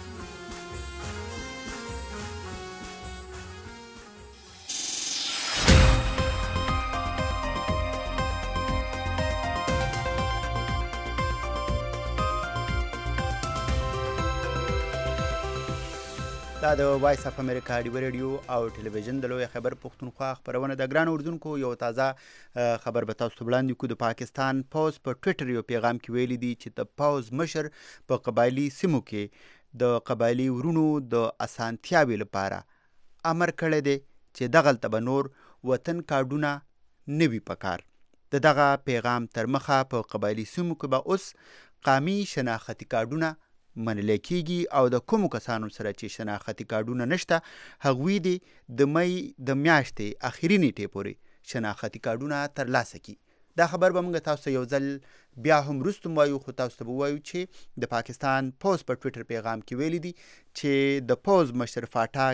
دا د وایس اف امریکا ډیو ریډیو او ټلویزیون د لوی خبر پښتونخوا خبرونه د ګران اردوونکو یو تازه خبر به تاسو وړاندې کو د پاکستان پوز په ټوئیټر یو پیغام کې ویلي دي چې د پوز مشر په قبایلی سیمو کې د قبایلی ورونو د اسانتیاوي لپاره امر کړی دی چې دغلته به نور وطن کارډونه نوي پکار د دغه پیغام تر مخه په قبایلی سیمو کې به اوس قامي شناختی کارډونه منل کېږي او د کومو کسانو سره چې شناختی کارډونه نشته هغوی دي د مئی د میاشتې اخري نیټې پورې شناختی کارډونه ترلاسه کړي دا خبر به موږ تاسو یو ځل بیا هم وروسته وایو خو تاسو ته به وایو چې د پاکستان پوز په ټویټر پیغام کې ویلي دي چې د پوز مشر فاټا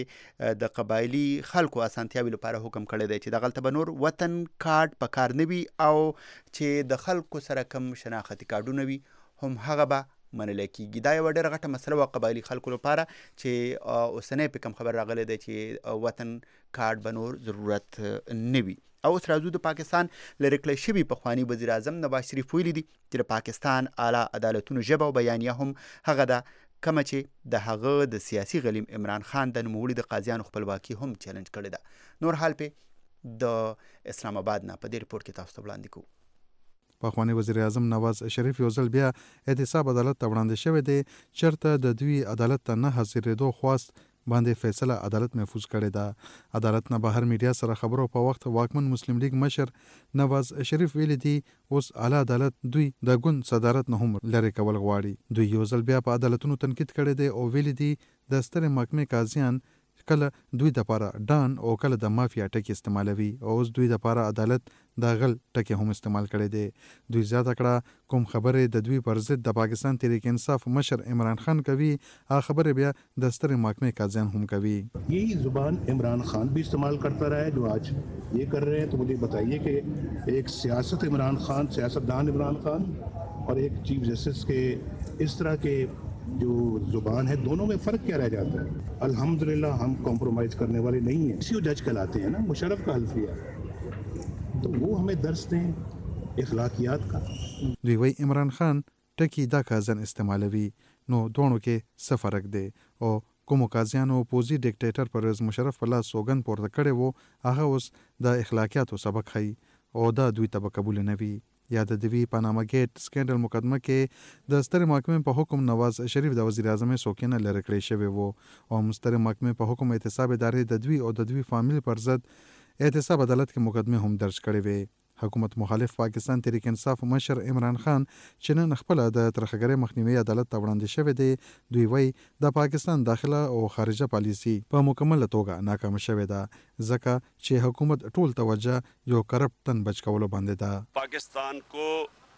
کې د قبایلی خلکو اسانتیاوي لپاره حکم کړی دی چې دغلته به نور وطن کارډ په کار نه وي او چې د خلکو سره کم شناختی کارډونه وي هم هغه به منل کېږي دا یوه ډېره غټه مسله وه قبایلي خلکو لپاره چې اوسنی په کوم خبر راغلی دی چې وطن کارډ به نور ضرورت نه وي او اوس راځو د پاکستان لرې کړی شوي پخواني وزیر اعظم نواز شریف ویلي دي چې د پاکستان اعلی عدالتونو ژبه او بیانیه هم هغه ده کومه چې د هغه د سیاسي غلیم عمران خان د نوموړي د قاضیانو خپلواکي هم چیلنج کړې ده نور حال په د اسلام آباد نه په دې رپورټ کې تاسو ته وړاندې کوو پخوانی وزیر اعظم نواز شریف یو ځل بیا احتساب عدالت ته وړاندې شوی دی چېرته د دوی عدالت ته نه حاضرېدو خواست باندې فیصله عدالت محفوظ کړې ده عدالت نه بهر میډیا سره خبرو په وخت واکمن مسلم لیگ مشر نواز شریف ویلي دي اوس اعلی عدالت دوی د ګوند صدارت نه هم لرې کول غواړي دوی یو ځل بیا په عدالتونو تنقید کړی دی او ویلي دي د سترې محکمې قاضیان کله دوی د پاره ډان او کله د مافیا ټکی استعمالوي او اوس دوی د پاره عدالت د غل ټکی هم استعمال کړي دي دوی زیاته کړه کوم خبره د دوی پر ضد د پاکستان تحریک انصاف مشر عمران خان کوي هغه خبره بیا د سترې محکمې قاضیان هم کوي یہی زبان عمران خان بھی استعمال کرتا رہا ہے جو آج یہ کر رہے ہیں تو مجھے بتائیے کہ ایک سیاست عمران خان سیاستدان عمران خان اور ایک چیف جسٹس کے اس طرح کے جو زبان ہے دونوں میں فرق کیا رہ جاتا ہے الحمدللہ ہم کمپرومائز کرنے والے نہیں ہیں اسی جج کہلاتے ہیں نا مشرف کا حلفیہ تو وہ ہمیں درس دیں اخلاقیات کا دوی وی عمران خان ټکی دا قاضیان استعمالوي نو دوړو کې څه فرق دی او کومو قاضیانو پوزي ډیکټیټر پرویز مشرف په لاس سوګند پورته کړی وو هغه اوس د اخلاقیاتو سبق ښیي او دا دوی ته به قبول نه وي یا د دوی پاناما ګیټ سکینډل مقدمه کې د ستر محکمې په حکم نواز شریف د وزیر اعظم سوکینه لری کړی شوی وو او مستر محکمې په حکم احتساب ادارې د دوی او د دوی فامیل پر ضد احتساب عدالت کې مقدمه هم درج کړې وي حکومت مخالف پاکستان تحریک انصاف مشر عمران خان چې نن خپل د ترخګرۍ مخنیوي عدالت ته وړاندې شوی دی دوی وی د پاکستان داخله او خارجه پالیسی په مکمل توګه ناکام شوی ده ځکه چې حکومت ټول توجه یو کرپټ تن بچ کولو باندې ده پاکستان کو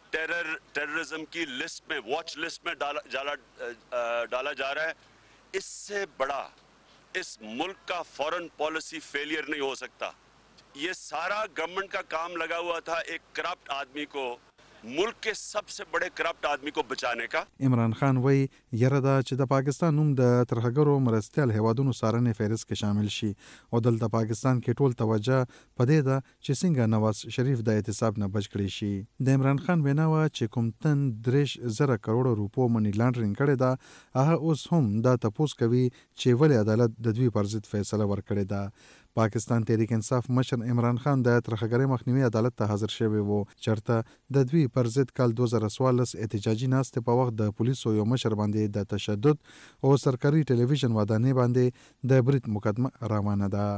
terrorism की list में watch list में डाला जा रहा है इससे बड़ा इस मुल्क का फॉरेन पॉलिसी फेलियर नहीं हो सकता ये सारा गवर्नमेंट का काम लगा हुआ था एक करप्ट आदमी को मुल्क के सबसे बड़े करप्ट आदमी को बचाने का। عمران خان وی یره دا چې د پاکستان نوم د ترهګرو مرستیال هیوادونو سارنې فهرست کې شامل شي او دلته پاکستان کې ټول توجه پدې ده چې څنګه نواز شریف د احتساب نه بچ کړي شي. د عمران خان وینا و چې کوم تن 3,000 کروڑ روپو منی لانډرینګ کړي دا هغه اوس هم دا تپوس کوي چې ولې عدالت د دوی پر ضد فیصله ورکړي ده. پاکستان تحریک انصاف مشر عمران خان د ترهګرۍ مخنیوي عدالت ته حاضر شوی وو چرته د دوی پر ضد کال 2014 احتجاجي ناستې په وخت د پولیسو یو مشر باندې د تشدد او سرکاري ټلویزیون ودانۍ باندې د برید مقدمه روانه ده.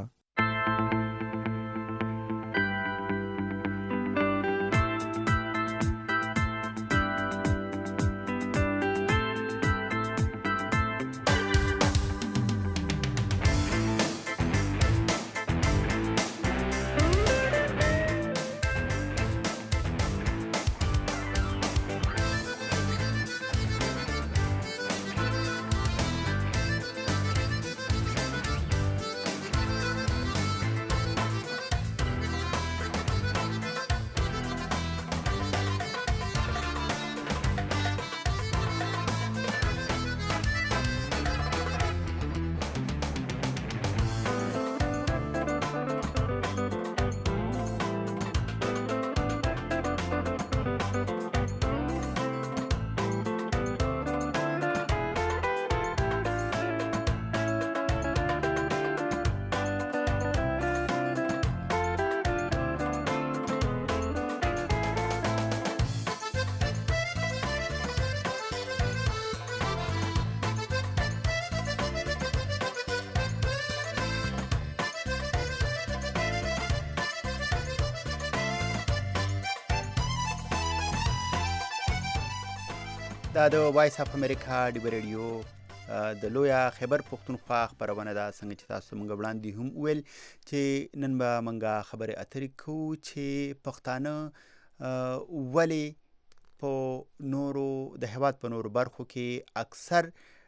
دا د وایس اف امریکا ډیو ریډیو د لویا خیبر پښتونخوا خبرونه ده. څنګه چې تاسو موږ وړاندې هم ویل چې نن به موږ خبرې اترې کوو چې پښتانه ولې په نورو د هیواد په نورو برخو کې اکثر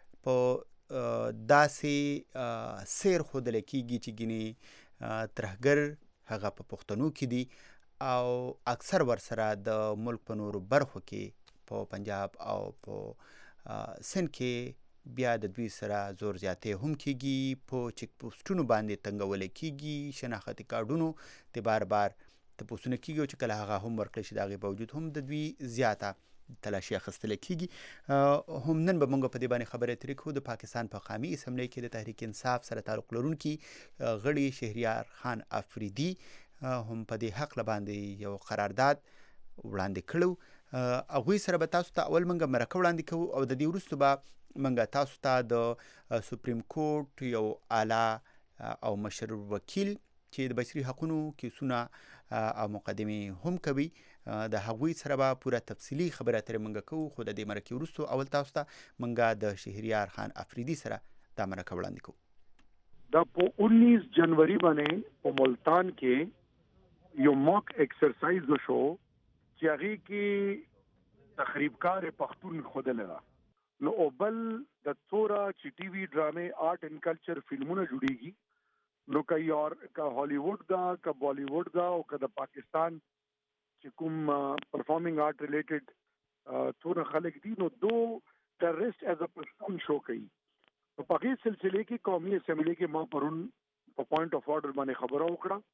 په داسې سیر ښودل کېږي چې ګینې ترهګر هغه په پښتنو کې دي او اکثر ورسره د ملک په نورو برخو کې په پنجاب او په سند کې بیا د دوی سره زور زیاتې هم کېږي، په چیک پوسټونو باندې تنګول کېږي، شناختي کارډونو د بار بار تپوسونه کېږي او چې کله هغه هم ورکړی شي د هغې باوجود هم د دوی زیاته تلاشي اخیستل کېږي. هم نن به موږ په دې باندې خبرې اترې کوو. د پاکستان په قومي اسمبلۍ کې د تحریک انصاف سره تعلق لرونکي غړي شهریار خان افریدي هم په دې حق باندې یو قرارداد وړاندې کړو. هغوی سره به تاسو ته اول موږ مرکه وړاندې کوو او د دې وروسته به موږ تاسو ته د سپریم کورټ یو اعلی او مشر وکیل چې د بشري حقوقو کیسونه او مقدمې هم کوي د هغوی سره به پوره تفصیلي خبرې اترې موږ کوو. خو د دې مرکې وروسته اول تاسو ته موږ د شهریار خان افریدي سره دا مرکه وړاندې کوو. دا په 19 جنوري باندې په ملتان کې یو موک ایکسرسایز وشو چې هغه کې تخریبکار پښتون خوده لرا نو او بل د څورا چې ټي وي ډرامې آرټ اینڈ کلچر فلمونه جوړیږي نو کوي اور کا هالیوډ دا کا بالیوډ دا او کا د پاکستان چې کوم پرفارمینګ آرټ ریلیټډ څورا خلک دي نو دو ټیرریسټ ایز ا پښتون شو کوي. په هغه سلسله کې قومي اسمبلی کې ما پرون په پوینټ اف آرډر باندې خبرو وکړه.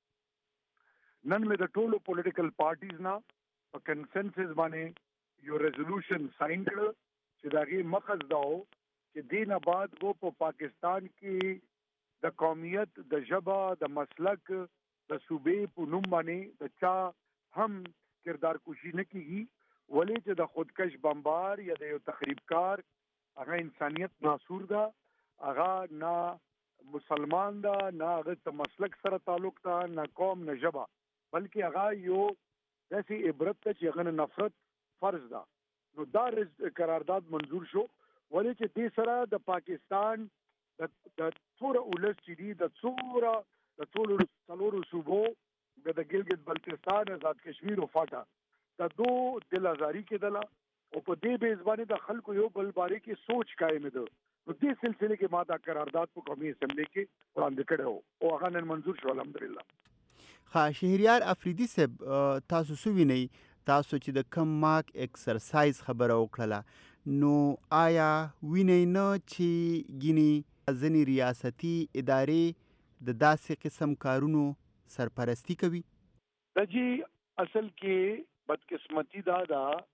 نن مې د ټولو پولیټیکل پارټیز نه په کنسنسس باندې یو ریزولوشن ساين کړ چې داغه مقصد دا و چې دینه بعد وو په پاکستان کې د قومیت د ژبه د مسلک د صوبې په نوم باندې د چا هم کردار کوشي نه کیږي ولې چې د خودکش بمبار یا د یو تخریبکار هغه انسانیت ناسور ده، هغه نه مسلمان ده، نه هغه ته مسلک سره تعلق ده، نه قوم نه ژبه، بلکې هغه یو داسې عبرت ته چې هغه نفرت فرض ده. نو دا قرارداد منظور شو ولې چې دې سره د پاکستان د څوره ولس چې دي د څوره د څلورو صوبو د ګلګت بلتستان، آزاد کشمیر او فاټا د دو دلازاری کېدله او په دې بیس باندې د خلکو یو بل باره کې سوچ قائم ده. نو دې سلسله کې ما دا قرارداد په قومي اسمبلی کې وړاندې کړی او هغه نن منظور شو الحمدلله. ښه شهریار افریدي صاحب تاسو څه وینئ تاسو چې د کم ماک ایکسرسایز خبره وکړله نو آیا وینئ نه چې ګینې ځینې ریاستي ادارې د داسې قسم کارونو سرپرستی کوي؟ دجی اصل کې بدقسمتی دا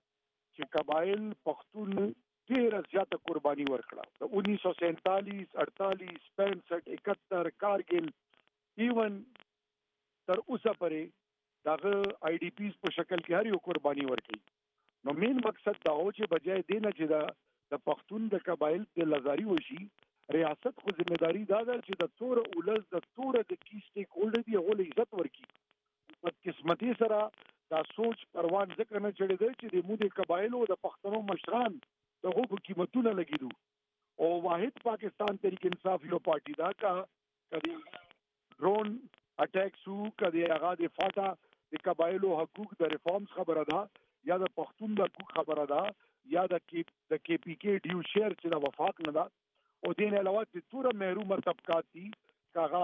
چې قبایل پښتون ډېره زیاته قرباني ورکړه د 1947 48 65 71 کارګل ایون تر اوسه پورې دغه آی ډي پیز په شکل کې هر یو قرباني ورکړي نو مین مقصد دا و چې بجای دی نه چې د پښتون د قبایل د لزاري وشي ریاست خو ذمہداري دا ده چې د تور اولس د تور د کی سټیک هولډر دی هغه عزت ورکړي بدقسمتی سره دا سوچ پروان ځکه نه چړې دی چې د مودې قبایلو د پښتنو مشران دغه په قیمتونه لګیدو او واحد پاکستان تحریک انصاف یو پارټي دا کا کدي ډرون اٹیک سو کدي هغه د فاټا د قبایلو حقوق د ریفارمز خبره ده یا د پښتون د حقوق خبره ده یا د کې پی کې ډیو شیر چې د وفاق نه ده او دین علاوه د تور محروم طبقات دي کاغه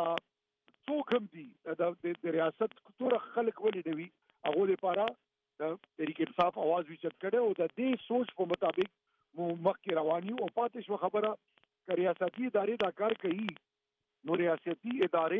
څوک هم دي د ریاست تور خلک ولې دی هغه لپاره د تحریک انصاف आवाज وچت کړي او د دې سوچ په مطابق مو مخکې رواني او پاتې شو خبره ک ریاستي ادارې دا کار کوي نو ریاستي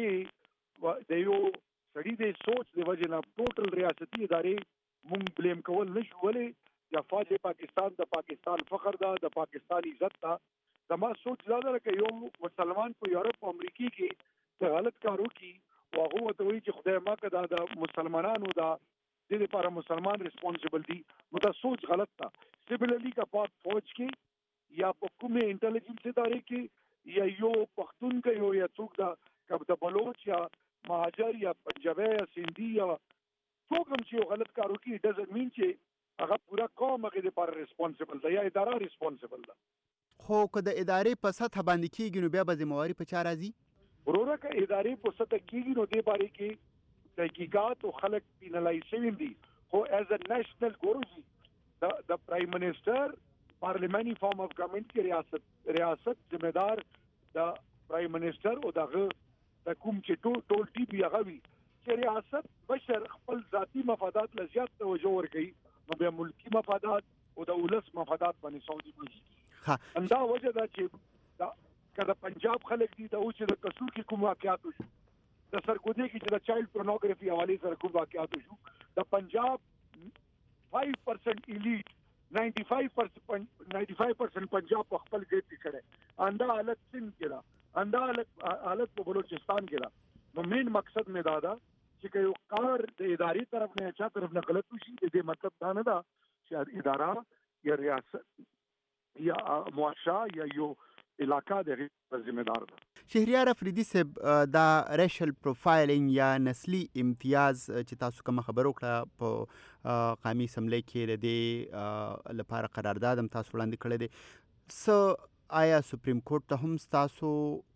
ادارې د یو سړي د سوچ د وجه نه ټوټل ریاستي ادارې مونږ بلیم کول نشو ولې یا فاج پاکستان د پاکستان فخر ده د پاکستان عزت ده زما سوچ دا ده چې یو مسلمان په یورپ او امریکا کې څه غلط کارو کی او هغه ته وایي چې خدای ما کدا د مسلمانانو دا د لپاره مسلمان ریسپانسیبل دي نو دا سوچ غلط ده سیملرلی کا پاک فوج کې یا په کومه انټيليجنس ادارې کې یا یو پښتون کې یا څوک دا کب د بلوچ یا مهاجر یا پنجابی یا سندھی یا څوک هم چې غلط کارو کی ډزنټ مین چې هغه پورا قوم هغه لپاره ریسپانسیبل ده یا اداره ریسپانسیبل ده خو که د ادارې په سطح باندې کېږي نو بیا به ذمہواري په چا راځي؟ وروره که ادارې په سطح کېږي نو دې باره کې تحقیقات او خلک پینلایز شوي دي خو ایز ا نیشنل ګورو د پرایم منسٹر پارلیمانی فارم اف گورنمنٹ کې ریاست ذمہ دار د پرایم منسٹر او دغه د کوم چې ټول ټي بي هغه وي چې ریاست بشر خپل ذاتی مفادات له زیات توجه ورکړي نو بیا ملکی مفادات او د ولس مفادات باندې سعودي کوي اندا وجه دا چې کله پنجاب خلک دي د اوچ د قصور کې کوم واقعات وشو د سرګودي کې چې د چایلډ پورنوګرافي حواله سره کوم واقعات وشو د پنجاب 5% ایلیټ 95% پنجاب په خپل ګټ کې کړي اندا حالت سند کې اندا حالت په بلوچستان کې دا نو مین مقصد مې دا ده چې یو کار د اداري طرف نه چا طرف نه غلط وشي دې مطلب دا نه ده چې اداره یا ریاست یا معاشره یا یو علاقہ د ذمہ دار ده شهریار افریدي صاحب دا ریشل پروفایلینګ یا نسلی امتیاز چې تاسو کوم خبرو کړه په قومي اسمبلی کې د دې لپاره قرارداد هم تاسو وړاندې کړی دی آیا سپریم کورټ ته هم تاسو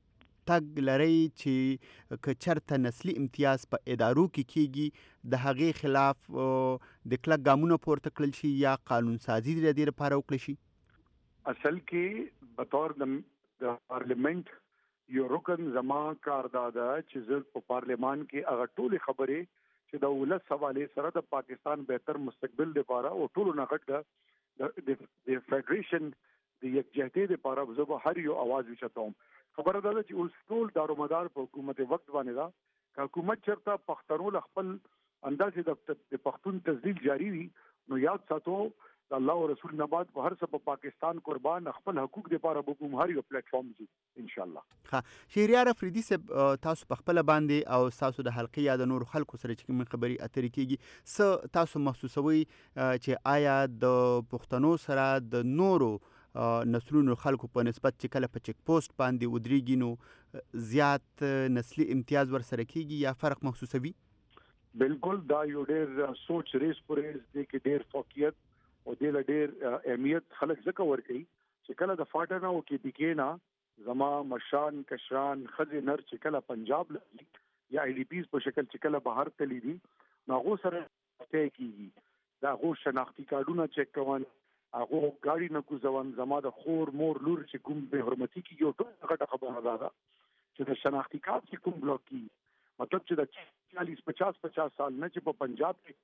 تګ لري چې که چرته نسلی امتیاز په ادارو کې کیږي د هغې خلاف د کلک ګامونه پورته کړل شي یا قانون سازي د دې لپاره وکړل شي؟ اصل کې بطور د پارلیمنت یو رکن زما کار دا ده چې زه په پارلیمان کې هغه ټولې خبرې چې د ولس حواله سره د پاکستان بهتر مستقبل لپاره او ټولو نه غټ د فدریشن د یکجهتۍ لپاره زه هر یو आवाज وچتوم خبره ده چې اوس ټول دارومدار په حکومت وخت باندې دا حکومت چرته پښتنو خپل اندازې د پښتون تسدید جاری وي نو یاد ساتو الله او رسول نه بعد په هر څه په پاکستان قربان خپل حقوق لپاره به کوم هر یو پلیټ فارم دي ان شاء الله. ها شهریار افریدي صاحب تاسو په خپل باندې او تاسو د حلقې یا د نور خلکو سره چې کوم خبري اترې کیږي س تاسو محسوسوي چې آیا د پښتنو سره د نورو نسلونو خلکو په نسبت چې کله په چک پوسټ باندې ودرېږي نو زیات نسلی امتیاز ور سره کیږي یا فرق محسوسوي؟ بالکل دا یو ډېر سوچ ریس پرېز دی کې ډېر فوقیت او د ډېر اهمیت خلک ځکه ورکړي چې کله د فاټنه او کې بګینا زما مشان کشران خځې نر چې کله پنجاب لږي یا ای ډي پیز په شکل چې کله بهر تللی دي نو هغه سره طے کیږي دا هغه شناختی کارډونه چک کوون هغه ګاډي نه کوزون زما د خور مور لور چې کوم به حرمتي کې یو ټول غټه خبره ده چې د شناختی کارت کې کوم بلاک کی مطلب چې د 40-50 سال نه چې په پنجاب کې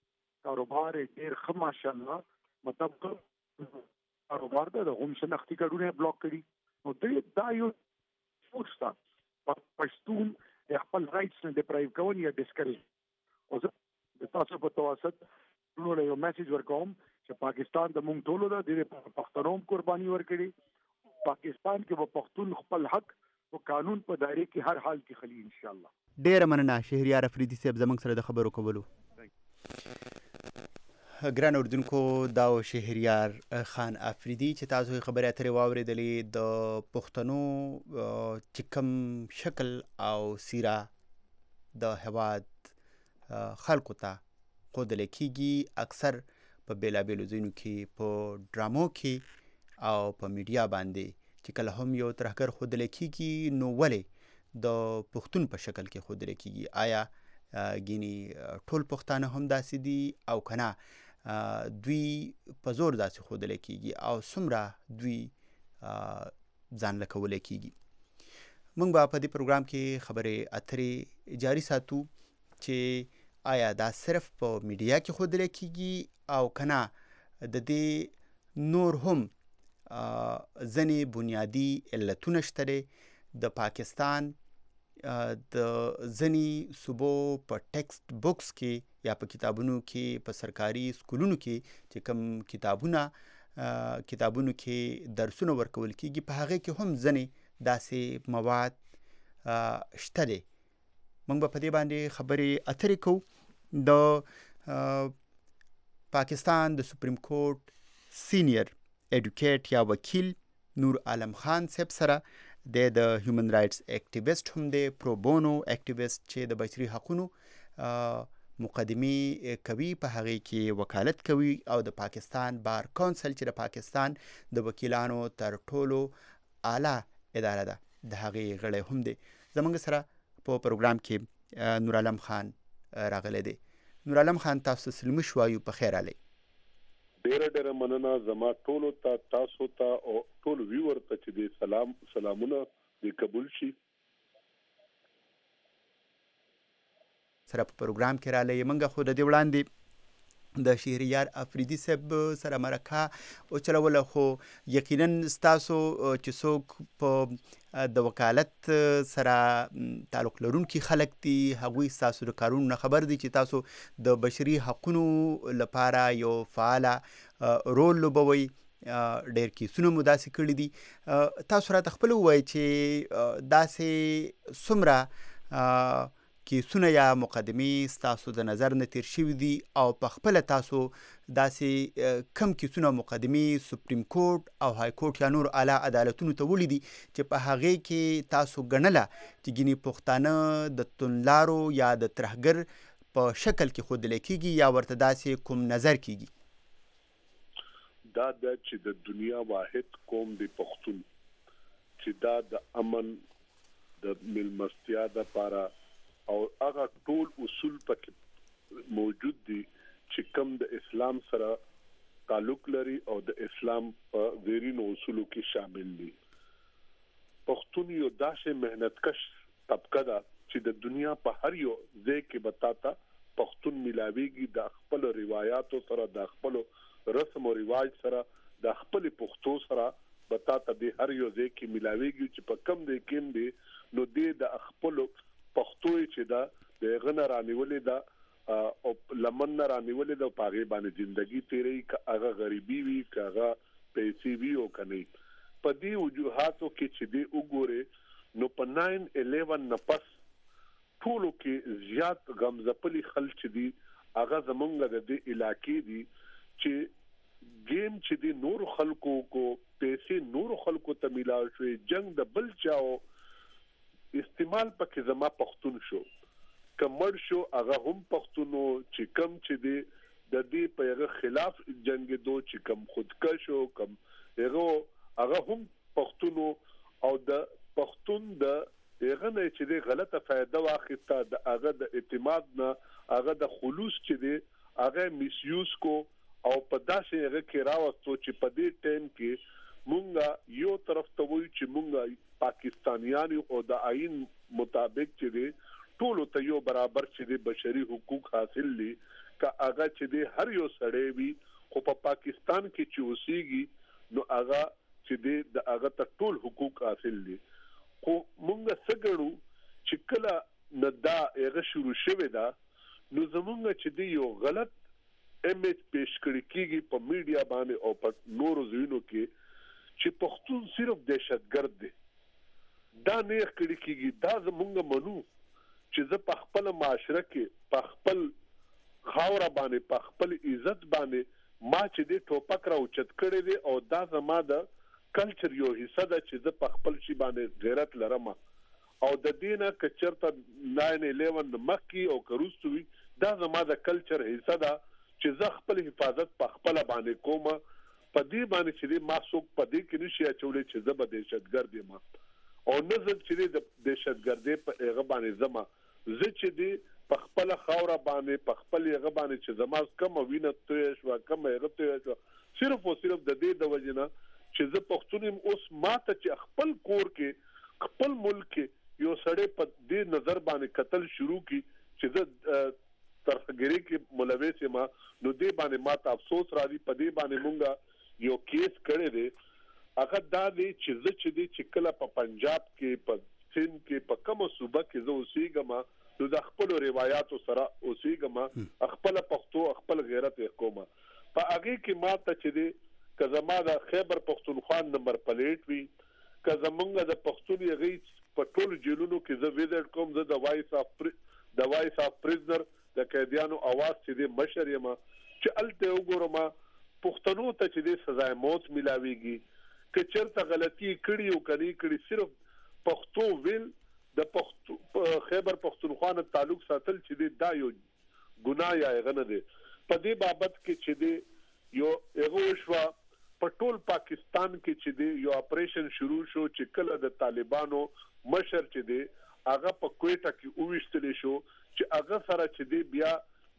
کاروبار ډیر ښه ماشاءالله مطلب کاروبار د هم شناختی کډونه بلاک کړي نو دا یو فرصت پښتون خپل رائټس نه ډیپرایو کوي یا ډیسکریج او زه تاسو په توسط نو یو میسج ورکوم چې پاکستان د مونږ ټولو د پښتنوم قرباني ورکړي پاکستان کې به پښتون خپل حق او قانون په دایره کې هر حال کې خلی ان شاء الله ډیر مننه شهریار افریدي صاحب زموږ سره د خبرو کولو ګران اردوونکو دا شهریار خان افریدي چې تاسو خبرې اترې واورېدلې د پښتنو چې کوم شکل او سیره د هېواد خلکو ته ښودل کېږي اکثر په بېلابېلو ځایونو کې په ډرامو کې او په میډیا باندې چې کله هم یو ترهګر ښودل کېږي نو ولې د پښتون په شکل کې ښودل کېږي آیا ګینې ټول پښتانه هم داسې دي او که نه دوی په زور داسې ښودل کېږي او څومره دوی ځان له کولی کېږي موږ به په دې پروګرام کې خبرې اترې جاري ساتو چې آیا دا صرف په میډیا کې ښودل کېږي او که نه د دې نور هم ځینې بنیادي علتونه شته دی د پاکستان د ځینې صوبو په ټیکسټ بکس کې یا په کتابونو کې په سرکاري سکولونو کې چې کوم کتابونو کې درسونه ورکول کېږي په هغې کې هم ځینې داسې مواد شته دی موږ به په دې باندې خبرې اترې کوو د پاکستان د سپریم کورټ سینیر ایډوکیټ یا وکیل نور عالم خان صاحب سره د هیومن رائټس اکټیویسټ هم دی پروبونو اکټیویسټ چې د بشري حقوقو مقدمې کوي په هغې کې وکالت کوي او د پاکستان بار کونسل چې د پاکستان د وکیلانو تر ټولو اعلی اداره ده د هغې غړی هم دی زموږ سره په پروګرام کې نور عالم خان راغلی دی نور عالم خان تاسو سلمي شوایو په خیر علی ډیره مننه زما ټولو ته تاسو ته او ټول ویور ته چې د سلامونه د قبول شي سره په پروګرام کې رالی موږ خو د دې وړاندې د شهریار افریدي صاحب سره مرکه وچلوله خو یقینا ستاسو چې څوک په د وکالت سره تعلق لرونکي خلک دي هغوی ستاسو د کارونو نه خبر دي چې تاسو د بشري حقونو لپاره یو فعاله رول لوبوئ ډېر کیسونه مو داسې کړي دي تاسو راته خپله ووایئ چې داسې څومره کیسونه یا مقدمې ستاسو د نظر نه تیر شوي دي او په خپله تاسو داسې کم کیسونه مقدمې سپریم کورټ او های کورټ یا نور اعلی عدالتونو ته ولیدي چې په هغې کې تاسو ګڼله چې ګینې پښتانه د توندلارو یا د ترهګر په شکل کې ښودلی کېږي یا ورته داسې کوم نظر کېږي دا ده چې د دنیا واحد قوم د پښتون چې دا د امن د ملمستیا دپاره او هغه ټول اصول پکې موجود دي چې کوم د اسلام سره تعلق لري او د اسلام په زیرینو اصولو کې شامل دي پښتون یو داسې مهنتکش طبقه ده چې د دنیا په هر یو ځای کې بتاتا پښتون ملاويږي د خپل روایتو سره د خپل رسم او رواج سره د خپل پښتو سره بتاتا د هر یو ځای کې ملاويږي چې په کم دی کېم دی نو د خپل پښتو چې دا د غن رانیولې دا او لمن رانیولې دا پاغه باندې ژوندۍ تیرې ک هغه غریبي وي ک هغه پیسې وي او کني په دې وجوهاتو کې چې دې وګوره نو په 9/11 نه پس ټولو کې زیات غمزپلي خلک دي هغه زمونږ د دې علاقې دي چې گیم چې دې نور خلکو کو پیسې نور خلکو ته ملاو شوی جنگ د بل چاو استعمال پکې زما پښتون شو کمر شو هغه هم پښتونو چې کم چې دی د دې په هغه خلاف جنگ دو چې کم خودکش او کم هغه هم پښتونو او د پښتون د هغه نه چې دی غلطه فائدہ واخیسته د هغه د اعتماد نه هغه د خلوص چې دی هغه میس یوز کو او په داسې هغه کې راوستو چې په دې ټیم کې مونږه یو طرف ته وایو چې مونږه پاکستانیان او د آئین مطابق چې دی ټول ته یو برابر چې دی بشري حقوق حاصل دي کا هغه چې د هر یو سړی وي خو په پاکستان کې چې اوسېږي نو هغه چې د هغه ته ټول حقوق حاصل دي. خو مونږ څه ګڼو چې کله نه دا هغه شروع شوې ده نو زمونږ چې د یو غلط امیج پیش کړی کېږي په میډیا باندې او په نورو ځایونو کې چې پښتون صرف دهشتګرد دی. دا نه کړی کېږي. دا زمونږ منو چې زه په خپل معاشره کې په خپل خاوره باندې په خپل عزت باندې ما چې د ټوپک راوچت کړی دی او دا زما د کلچر یو حصہ ده چې زه په خپل شي باندې غیرت لرم او د دینه کچرته 9/11 مخکې او کروستوي دا زما د کلچر حصہ ده چې زه خپل حفاظت په خپل باندې کوم. په دې باندې چې ما څوک په دې کې نشي اچولې چې زه به دهشتګرد یم او نه زه چې د دهشتګردۍ په هغه باندې زما زه چې د په خپل خاوره باندې په خپل هغه باندې چې زما کوم وینه توی شو کوم هغه توی شو صرف او صرف د دې د وجنه چې زه پښتون يم. اوس ماته چې خپل کور کې خپل ملک کې یو سړی په دې نظر باندې قتل شروع کی چې زه ترخګری کې ملوث یم نو دې باندې ماته افسوس راځي. په دې باندې مونږه یو کیس کړی دی هغه دا دی چې زه چې کله په پنجاب کې په سند کې په کومه صوبه کې زه اوسېږم نو د خپل روایتو سره اوسېږم خپل پښتو خپل غیرت کوم. په هغه کې ماته چې دی که زما د خیبر پښتونخوا نمبر پلیټ وي که زمونږ د پښتون یغې په ټول جیلونو کې زه ویزټ کوم زه د وایس اف پریزنر د قیدیانو आवाज چې د مشر یم چې الته وګورم پښتنو ته چې د سزا موت ملاويږي که چرته غلطي کړي او کړي صرف پښتو ویل د پښتو خیبر پښتونخوا نه تعلق ساتل چې دا یو ګناه یا غنه ده. په دې بابت کې چې یو هغه په ټول پاکستان کې چې یو اپریشن شروع شو چې کله د طالبانو مشر چې هغه په کوټه کې اوښتل شو چې هغه سره چې بیا د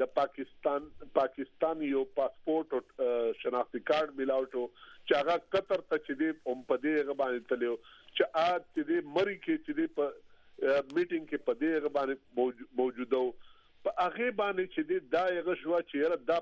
پاکستان یو پاسپورت او شناختی کارت ملاو شو چې هغه قطر ته چې په دې هغه باندې تلو چې چې مری کې چې په میټینګ کې په دې هغه باندې موجوده په هغه باندې چې دا هغه شو چې دا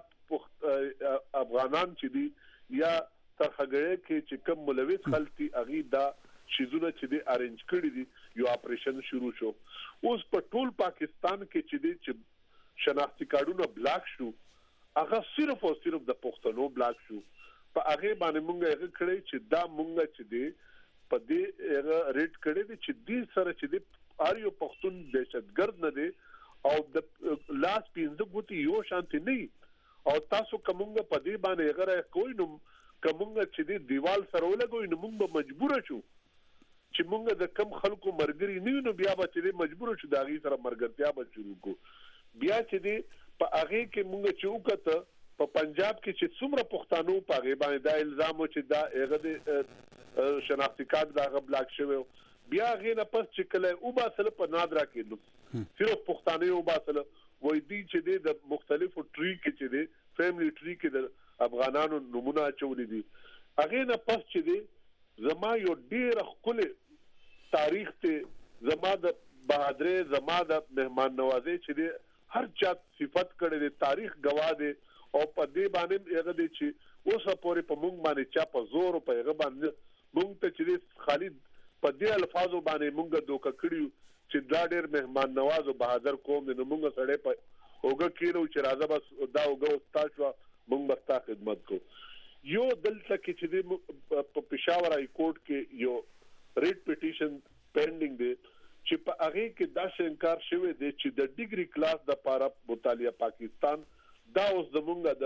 افغانان چې یا ترخګړې کې چې کوم ملوث خلتي هغه دا شیزونه چې ارنج کړی دي یو اپریشن شروع شو. اوس په ټول پاکستان کې چې شناختی کارتونه بلاک شو هغه صرف او صرف د پښتنو بلاک شو. په هغه باندې مونږ هغه کړی چې دا مونږ چې په دې هغه ریټ کړی دي چې دې سره چې هر یو پښتون دهشتګرد نه دی او د لاس 15 ګوتې یو شانتي نه او تاسو کومه په دې باندې هغه کوئی نو کومه چې دیوال سره ولګوي نو موږ مجبور شو چې موږ د کم خلکو مرګري نه نو بیا به چې مجبور شو دا غي سره مرګرتیا به شروع کو. بیا چې په هغه کې موږ چې وکړه په پنجاب کې چې څومره پښتانو په هغه باندې دا الزام و چې دا هغه د شناختی کارت دا بلاک شوی بیا هغه نه پس چې کله او باسل په نادرا کې نو صرف پښتانه او باسل وای دي چې د مختلفو ټری کې چې فیملی ټری کې د افغانانو نمونه چولې دي. هغه نه پس چې زما یو ډیر خپل تاریخ ته زما د بہادرې زما د مهمان نوازي چې هر چا صفت کړي د تاریخ گواه دي او په دې باندې هغه دي چې اوسه پورې په مونږ باندې چا په زور په هغه باندې مونږ ته چې خالد په دې الفاظو باندې مونږ دوک کړیو چې دا ډېر مهمان نواز او بہادر قوم دی نو مونږ سره په اوګه کېرو چې راځه بس دا اوګه تاسو مونږ بستا خدمت کو. یو دلته کې چې په پېښور هاي کورټ کې یو ریټ پټیشن پینډینګ دی چې په هغه کې دا انکار شوی دی چې د ډیګري کلاس د پاره مطالعه پاکستان دا اوس زمونږ د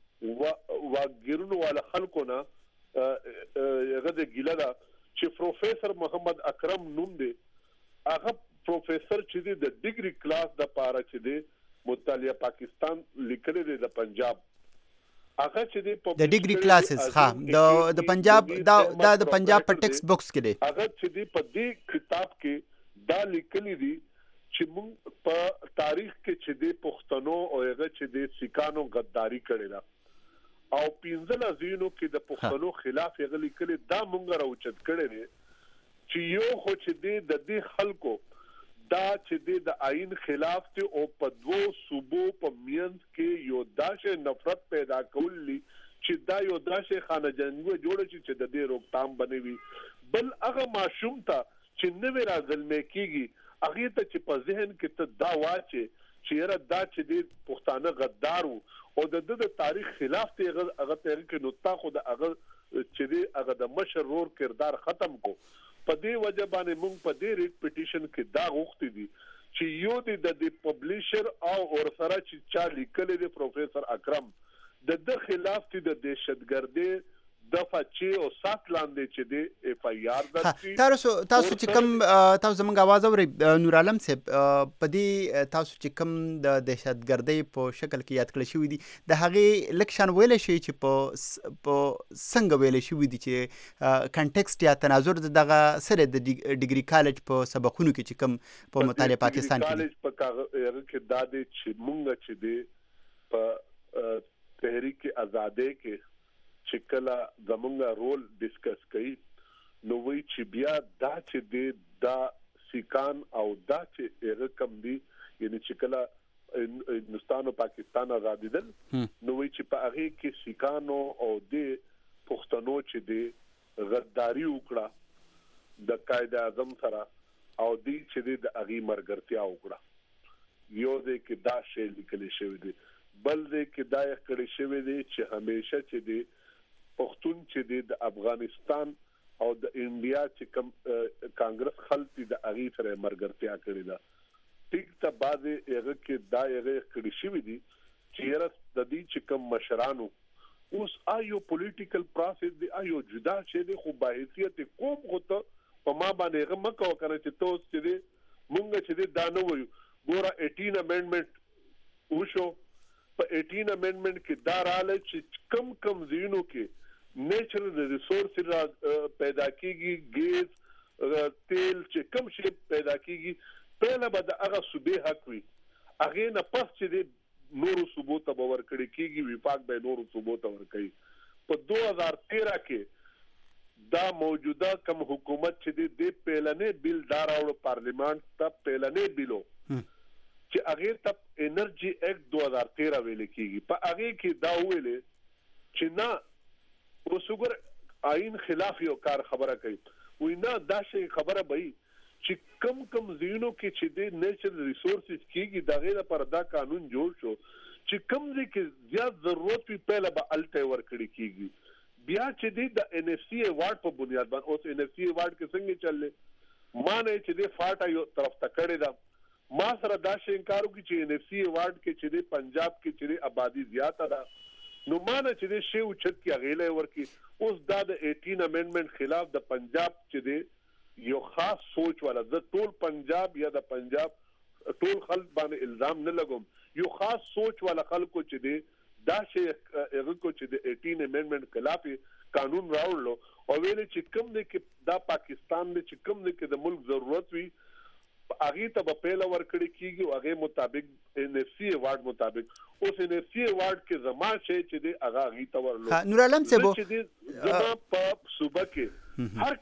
واګیرونو والا خلکو نه هغه د ګیله دا چې پروفیسور محمد اکرم نوم دی هغه پروفیسور چې د ډیګري کلاس د پاره چې دی مطالعه پاکستان لیکل دی د پنجاب هغه چې د ډیګري کلاسز ها د پنجاب دا د پنجاب په ټیکسټ بوکس کې دی هغه چې په دې کتاب کې دا لیکلي دي چې موږ په تاریخ کې چې د پښتنو او هغه چې د سیکانو غداری کړي دا او 15 ځینو کې د پښتنو خلاف هغه لیکلي دا موږ راوچت کړي چې یو خو چې د دې خلکو دا چې د آئین خلاف ته او په دوو صوبو په منځ کې یو داسې نفرت پیدا کولی چې دا یو داسې خانه جنګي جوړ شي چې د دې روکتام بنوي. بل هغه ماشوم ته چې نوې راځلمې کیږي هغه ته چې په ذهن کې ته دا واچي چې یاره دا چې د پښتانه غدار او د تاریخ خلاف ته هغه ته کې نوتا خو د هغه چې هغه د مشر رور کردار ختم کو. په دې وجه باندې موږ په دې ریټ پټیشن کې دا غوښتي دي چې یو د پبلشر او اور سره چې چا لیکل دي پروفیسور اکرم د خلاف د دهشتګردي دفعه چې او سات لاندې چې د اف ای آر درځي. تاسو چې کوم تاسو زموږ आवाज اوري نور عالم صاحب په دې تاسو چې کوم د دهشتګردۍ په شکل کې یاد کړی شوی دي د هغه لکشن ویل شي چې په څنګه ویل شوی دي چې کنټکست یا تناظر دغه سره د ډیګري کالج په سبقونو کې چې کوم په مطالعه پاکستان کې کالج په هغه کې دا دي چې مونږ چې دي په تحریک آزادۍ کې چې کله زمونږ رول ډیسکس کړي نو وی چې بیا دا چې دا سیکان او دا چې رقم دي یعنی چې کله هندوستان او پاکستان آزادیدل نو وی چې په هغه کې سیکانو او د پښتنو چې د غداری وکړه د قائد اعظم سره او دی چې د هغه مرګرتیا وکړه یو دې کې دا شی لیکل شوی دی بل دې کې دا یې کړی شوی دی چې همیشه چې دی پښتون چې د افغانستان او د انډیا چې کوم کانګرس خلک د اغي سره مرګرتیا کړی دا ټیک ته بعد هغه کې دا هغه کړی شوی دی چې رس د دې چې کوم مشرانو اوس آیو پولیټیکل پروسس دی آیو جدا چې د خو باحثیت کوم غوته په ما باندې هغه مکو کنه چې توس چې مونږ چې دا نه وایو ګوره 18 امندمنت وشو په 18 امندمنت کې دا رااله چې کم زینو کې نیچرل ریسورس پیدا کیږي گیس تیل چې کم شي پیدا کیږي پهله به د هغه صوبې حق وي هغه نه پس چې نورو صوبو ته باور کړی کیږي وفاق به نورو صوبو ته ور کوي. په 2013 کې دا موجوده کم حکومت چې د پهلنې بیل دار او پارلیمان ته پهلنې بیلو چې هغه ته انرژي ایکټ 2013 ویل کیږي په هغه کې دا ویل چې نه وسوګر آئین خلاف یو کار خبره کوي وینا دا شی خبره به چې کم زینو کې چې د نیچرل ریسورسز کېږي دا غیر پر دا قانون جوړ شو چې کم دې کې زیات ضرورت په پهله به الټه ور کړی کېږي بیا چې د ان اف سی ایوارډ په بنیاد باندې اوس ان اف سی ایوارډ کې څنګه چللې ما نه چې د فاټا یو طرف ته کړی دا ما سره دا شی انکارو کې چې ان اف سی ایوارډ کې چې د پنجاب کې چې آبادی زیاته ده نو مانه چې د شی اوچت کې غیله ورکی اوس دا د 18 امندمنت خلاف د پنجاب چې دی یو خاص سوچ والا د ټول پنجاب یا د پنجاب ټول خلک باندې الزام نه لګوم یو خاص سوچ والا خلکو چې دی دا شی هغه کو چې د 18 امندمنت خلاف قانون راوړلو او ویل چې کوم دی کې دا پاکستان دی چې کوم دی کې د ملک ضرورت وي هغه ته په پیله ورکړی کیږي او هغه مطابق ان اف سی ایوارډ مطابق اوس ان اف سی ایوارډ کې زما شي چې دی هغه ته ورلو نور عالم صاحب چې زما په صوبه کې هر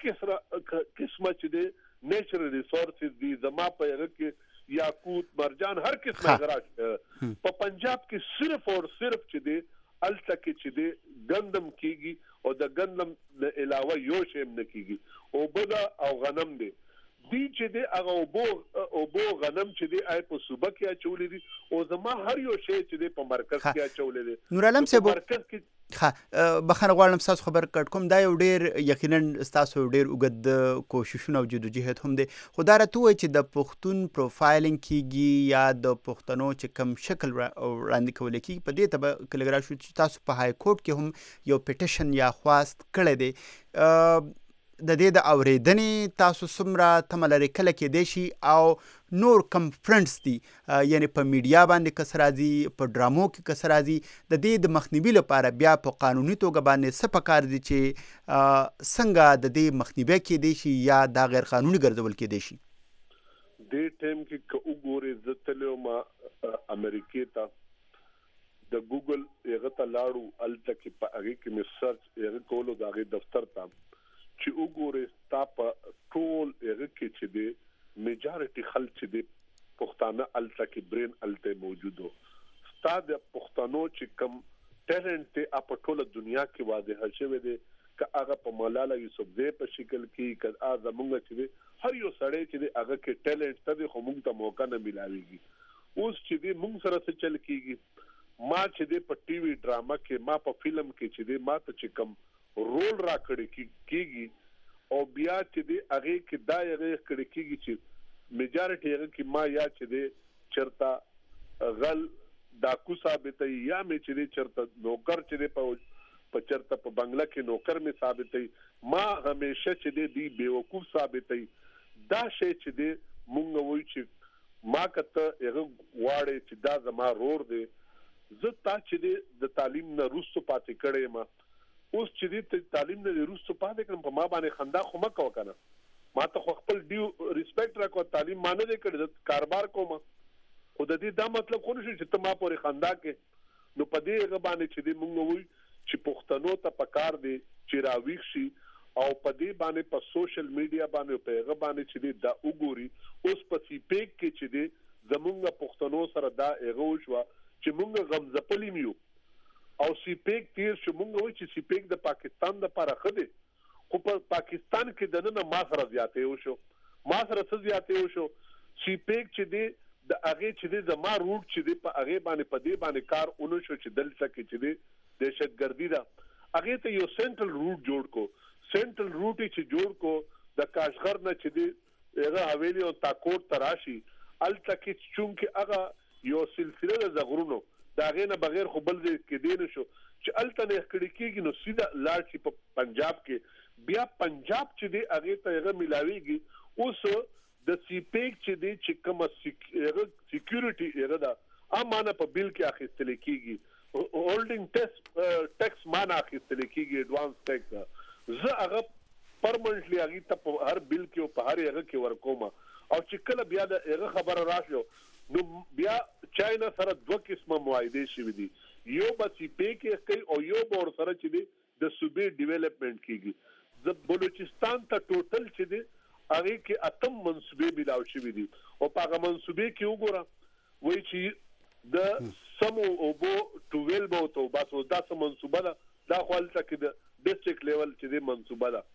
قسمه چې دی نیچرل ریسورسز دی زما په هغه کې یاقوت مرجان هر قسمه غراج په پنجاب کې صرف او صرف چې دی الته کې چې دی غندم کیږي او د غندم علاوه یو شی نه کیږي او بدا او غنم دی دی چې دی هغه او بو غنم چې دی آی په صوبه کې اچولې دي او زما هر یو شی چې دی په مرکز کې اچولې دي نور عالم صاحب مرکز کې بخښنه غواړم تاسو خبر کړ کوم دا یو ډیر یقینا تاسو ډیر وګد کوششونه او جدوجہد هم دي خو دا راته وایي چې د پښتون پروفایلینګ کیږي یا د پښتنو چې کم شکل وړاندې کول کیږي په دې ته کلګرا شو چې تاسو په های کورټ کې هم یو پټیشن یا خواست کړی دی د دې د اوریدنې تاسو څومره تمه لرئ کله کېدی شي او نور کنفرنس دي یعنی په میډیا باندې کس راځي په ډرامو کې کس راځي د دې د مخنیوي لپاره بیا په قانوني توګه باندې څه پکار دي چې څنګه د دې مخنیوي کېدی شي یا دا غیر قانوني ګرځول کېدی شي دې ټیم کې که وګورئ زه تللی وم امریکې ته د ګوګل هغه ته لاړو هلته کې په هغې کې مې سرچ هغه کولو د هغې دفتر ته چې وګورئ ستا په ټول هغه کې چې دی میجارټي خلک چې د پښتانه الته کې برین الته موجودو ستاد پښتنو چې کم ټیلنټ ته په ټوله دنیا کې واضح شوی دی که هغه په مولانا یوسفزی په شکل کې که زمونږ چې هر یو سړی چې هغه کې ټیلنټ ته خو موږ ته موقع نه ملاويږي اوس چې موږ سره څه چل کیږي ما چې په ټي وي ډراما کې ما په فلم کې چې ما ته چې کم رول را کړی کیږي او بیا چې هغه کې دا هغه کړی کیږي چې میجارټي هغه کې ما یا چې چرتا غل ډاکو ثابتې یا مې چې چرته نوکر چې په چرته په بنگلا کې نوکر می ثابتې ما همیشه چې دی بیوقوف ثابتې دا شی چې دی مونږ وایو چې ما کته هغه واړې چې دا زما رور دی زه تا چې د تعلیم نه روسو پاتې کړې ما اوس چې دی تعلیم نه روسو پاتې کړم په ما باندې خندا خو مکو کنه ما ته خپل ډیو ریسپیکټ راکو تعلیم مانه دې کړې کاروبار کوم خو د دې دا مطلب خو نشي چې ته ما پورې خندا کې نو په دې هغه باندې چې دی مونږ وایو چې پښتنو ته پکار دی چې راویښ شي او په دې باندې په سوشل میډیا باندې په هغه باندې چې دا وګوري اوس په سیپیک کې چې دی زمونږ پښتنو سره دا هغه وشو چې مونږ غمزپلی میو او سیپیک تیر چې مونږ وایو چې سیپیک د پاکستان د لپاره خدي خو په پاکستان کې د نن ما سره زیاتې وشو ما سره څه زیاتې وشو سیپیک چې دی د هغه چې دی زما روټ چې دی په هغه باندې په دې باندې کار اونو شو چې دلته کې چې دی دهشتګردي دا هغه ته یو سنټرل روټ جوړ کو سنټرل روټ چې جوړ کو د کاشغر نه چې دی هغه حویلی او تاکور تراشي الته کې چونکه هغه یو سلسله د زغرونو دا غې نه بغیر خو بل کې دین شو چې الته نه کړي کېږي نو سیده لاړ شي په پنجاب کې بیا پنجاب چې دی هغه ته هغه ملاويږي اوس د سیپیک چې دی چې کوم سکیورټي هغه دا امانه په بل کې اخیستل کېږي هولډینګ ټیکس معنا اخیستل کېږي ایڈوانس ټیکس زه هغه پرمنټلی هغه ته هر بل کې او په هر هغه کې ورکوم او چې کله بیا د هغه خبره راشو نو بیا چاینا سره دوه قسمه معاهده شوي دي یو به سیپیک کې کوي او یو به ور سره چې دی د صوبې ډیولپمنٹ کېږي د بلوچستان ته ټوټل چې دی هغه کې اتم منصوبې ملاو شوي دي او په هغه منصوبې کې وګوره وایي چې د سمو او بو 12 بو ته بس دا سم منصوبه دا خپل تک د ډیسټریکټ لیول چې د منصوبه ده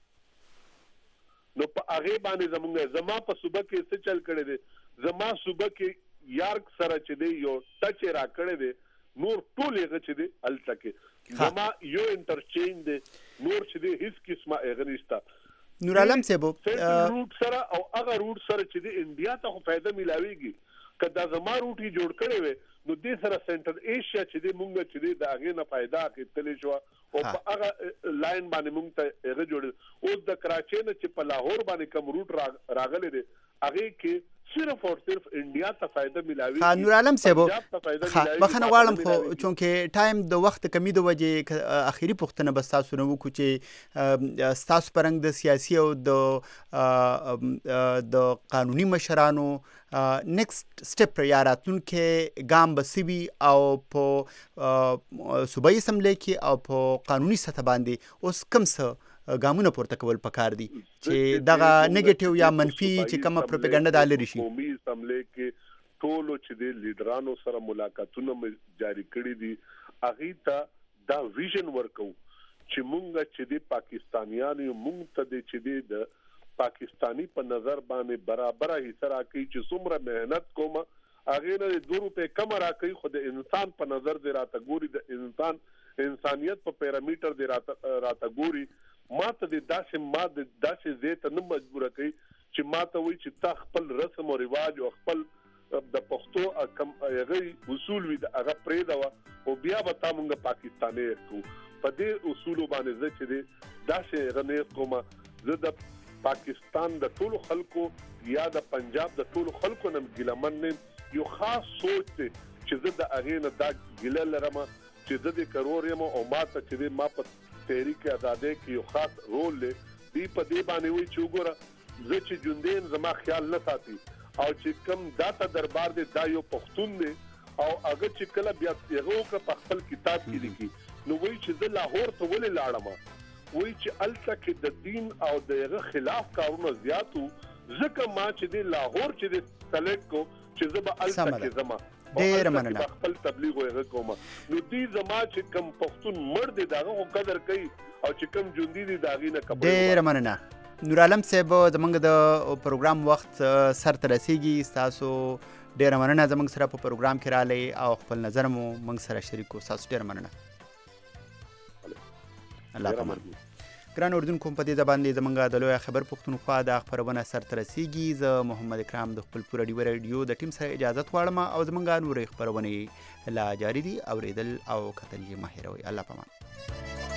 نو په هغه باندې زمونږ زما په صوبه کې څه چل کړي دي زما صوبه کې یارک سره چې دی یو ټچ را کړی دی نور ټول هغه چې دی الته کې زما یو انټرچینج دی نور چې دی هیڅ قسمه هغه نشته نور عالم صاحب روټ سره او هغه روټ سره چې دی انډیا ته خو فائدہ ملاويږي کدا زما روټي جوړ کړي وي نو دې سره سنټرل ایشیا چې دی مونږ چې دی د هغه نه فائدہ اخیستل شو او په هغه لاین باندې مونږ ته هغه جوړ اوس د کراچۍ نه چې په لاهور باندې کوم روټ راغلی دی هغه کې صرف او صرف انډیا ته فائدہ ملاوي نور عالم صاحب بخنه غواړم خو چونکه ټایم د وخت کمی د وجه اخیری پوښتنه بس تاسو نو وکړو چې تاسو پرنګ د سیاسي او د قانوني مشرانو نیکسټ سټپ یا راتلونکي ګام بسوي او په صوبایي اسمبلی کې او په قانوني سطح باندې اوس کوم څه ګامونه پورته کول پکار دي چې دغه نیگیټیو یا منفي چې کومه پروپاګاندا د لری شي قومي اسمبلی کې ټولو چې د لیډرانو سره ملاقاتونه جاری کړي دي اغه ته دا ویژن ورکو چې مونږ چې د پاکستانیانو مونږ ته چې د پاکستانی په نظر باندې برابر حصہ راکړي چې څومره مهنت کوم اغه نه 2 روپے کم راکړي خو د انسان په نظر دی راته ګوري د انسانیت په پیرامیټر دی راته ګوري ما ته د داسې زیته نه مجبور کوي چې ما ته وایي چې تا خپل رسم او رواج او خپل د پښتو کم هغه اصول وي هغه پرې دا او بیا به تا مونږ پاکستاني کو په دې اصول باندې زه چې داسې غنې کوم زه د پاکستان د ټولو خلکو یا د پنجاب د ټولو خلکو نم ګلمن یو خاص سوچ دی چې زه د هغې نه دا ګیله لرم چې زه د کرور یم او ما ته چې ما په تحریک آزادۍ کې یو خاص رول دی دی په دې باندې وایي چې وګوره زه چې ژوندی زما خیال نه ساتي او چې کوم دا ته دربار دی دا یو پښتون دی او هغه چې کله بیا هغه وکړه په خپل کتاب کې لیکي نو وایي چې زه لاهور ته ولې لاړم وایي چې هلته کې د دین او د هغه خلاف کارونه زیات وو ځکه ما چې د لاهور چې د سلیکټ کو چې زه به الته کې زما ډېر مننه خپل تبلیغ وغه کوم نو دې زما چې کم پښتون مړ دي داغه قدر کوي او چې کم ژوندۍ دي داغې نه کبر. ډېر مننه نور عالم صاحب، زمونږ د پروګرام وخت سر ته رسیږي. تاسو ډېر مننه زمونږ سره په پروګرام کې رالی او خپل نظر مو موږ سره شریک کړو. تاسو ډېر مننه. الله پامان. ګران اردوونکو، په دې باندې زمونږ د لوی خبر پښتونخوا د خبرونه سر ته رسیږي. زه محمد اکرام د خپل پوره ډیو رادیو د ټیم سره اجازه غواړم او زمونږ نورې خبرونه لا جاری دي. اوریدل او کتل یې مه هېروئ. الله پامان.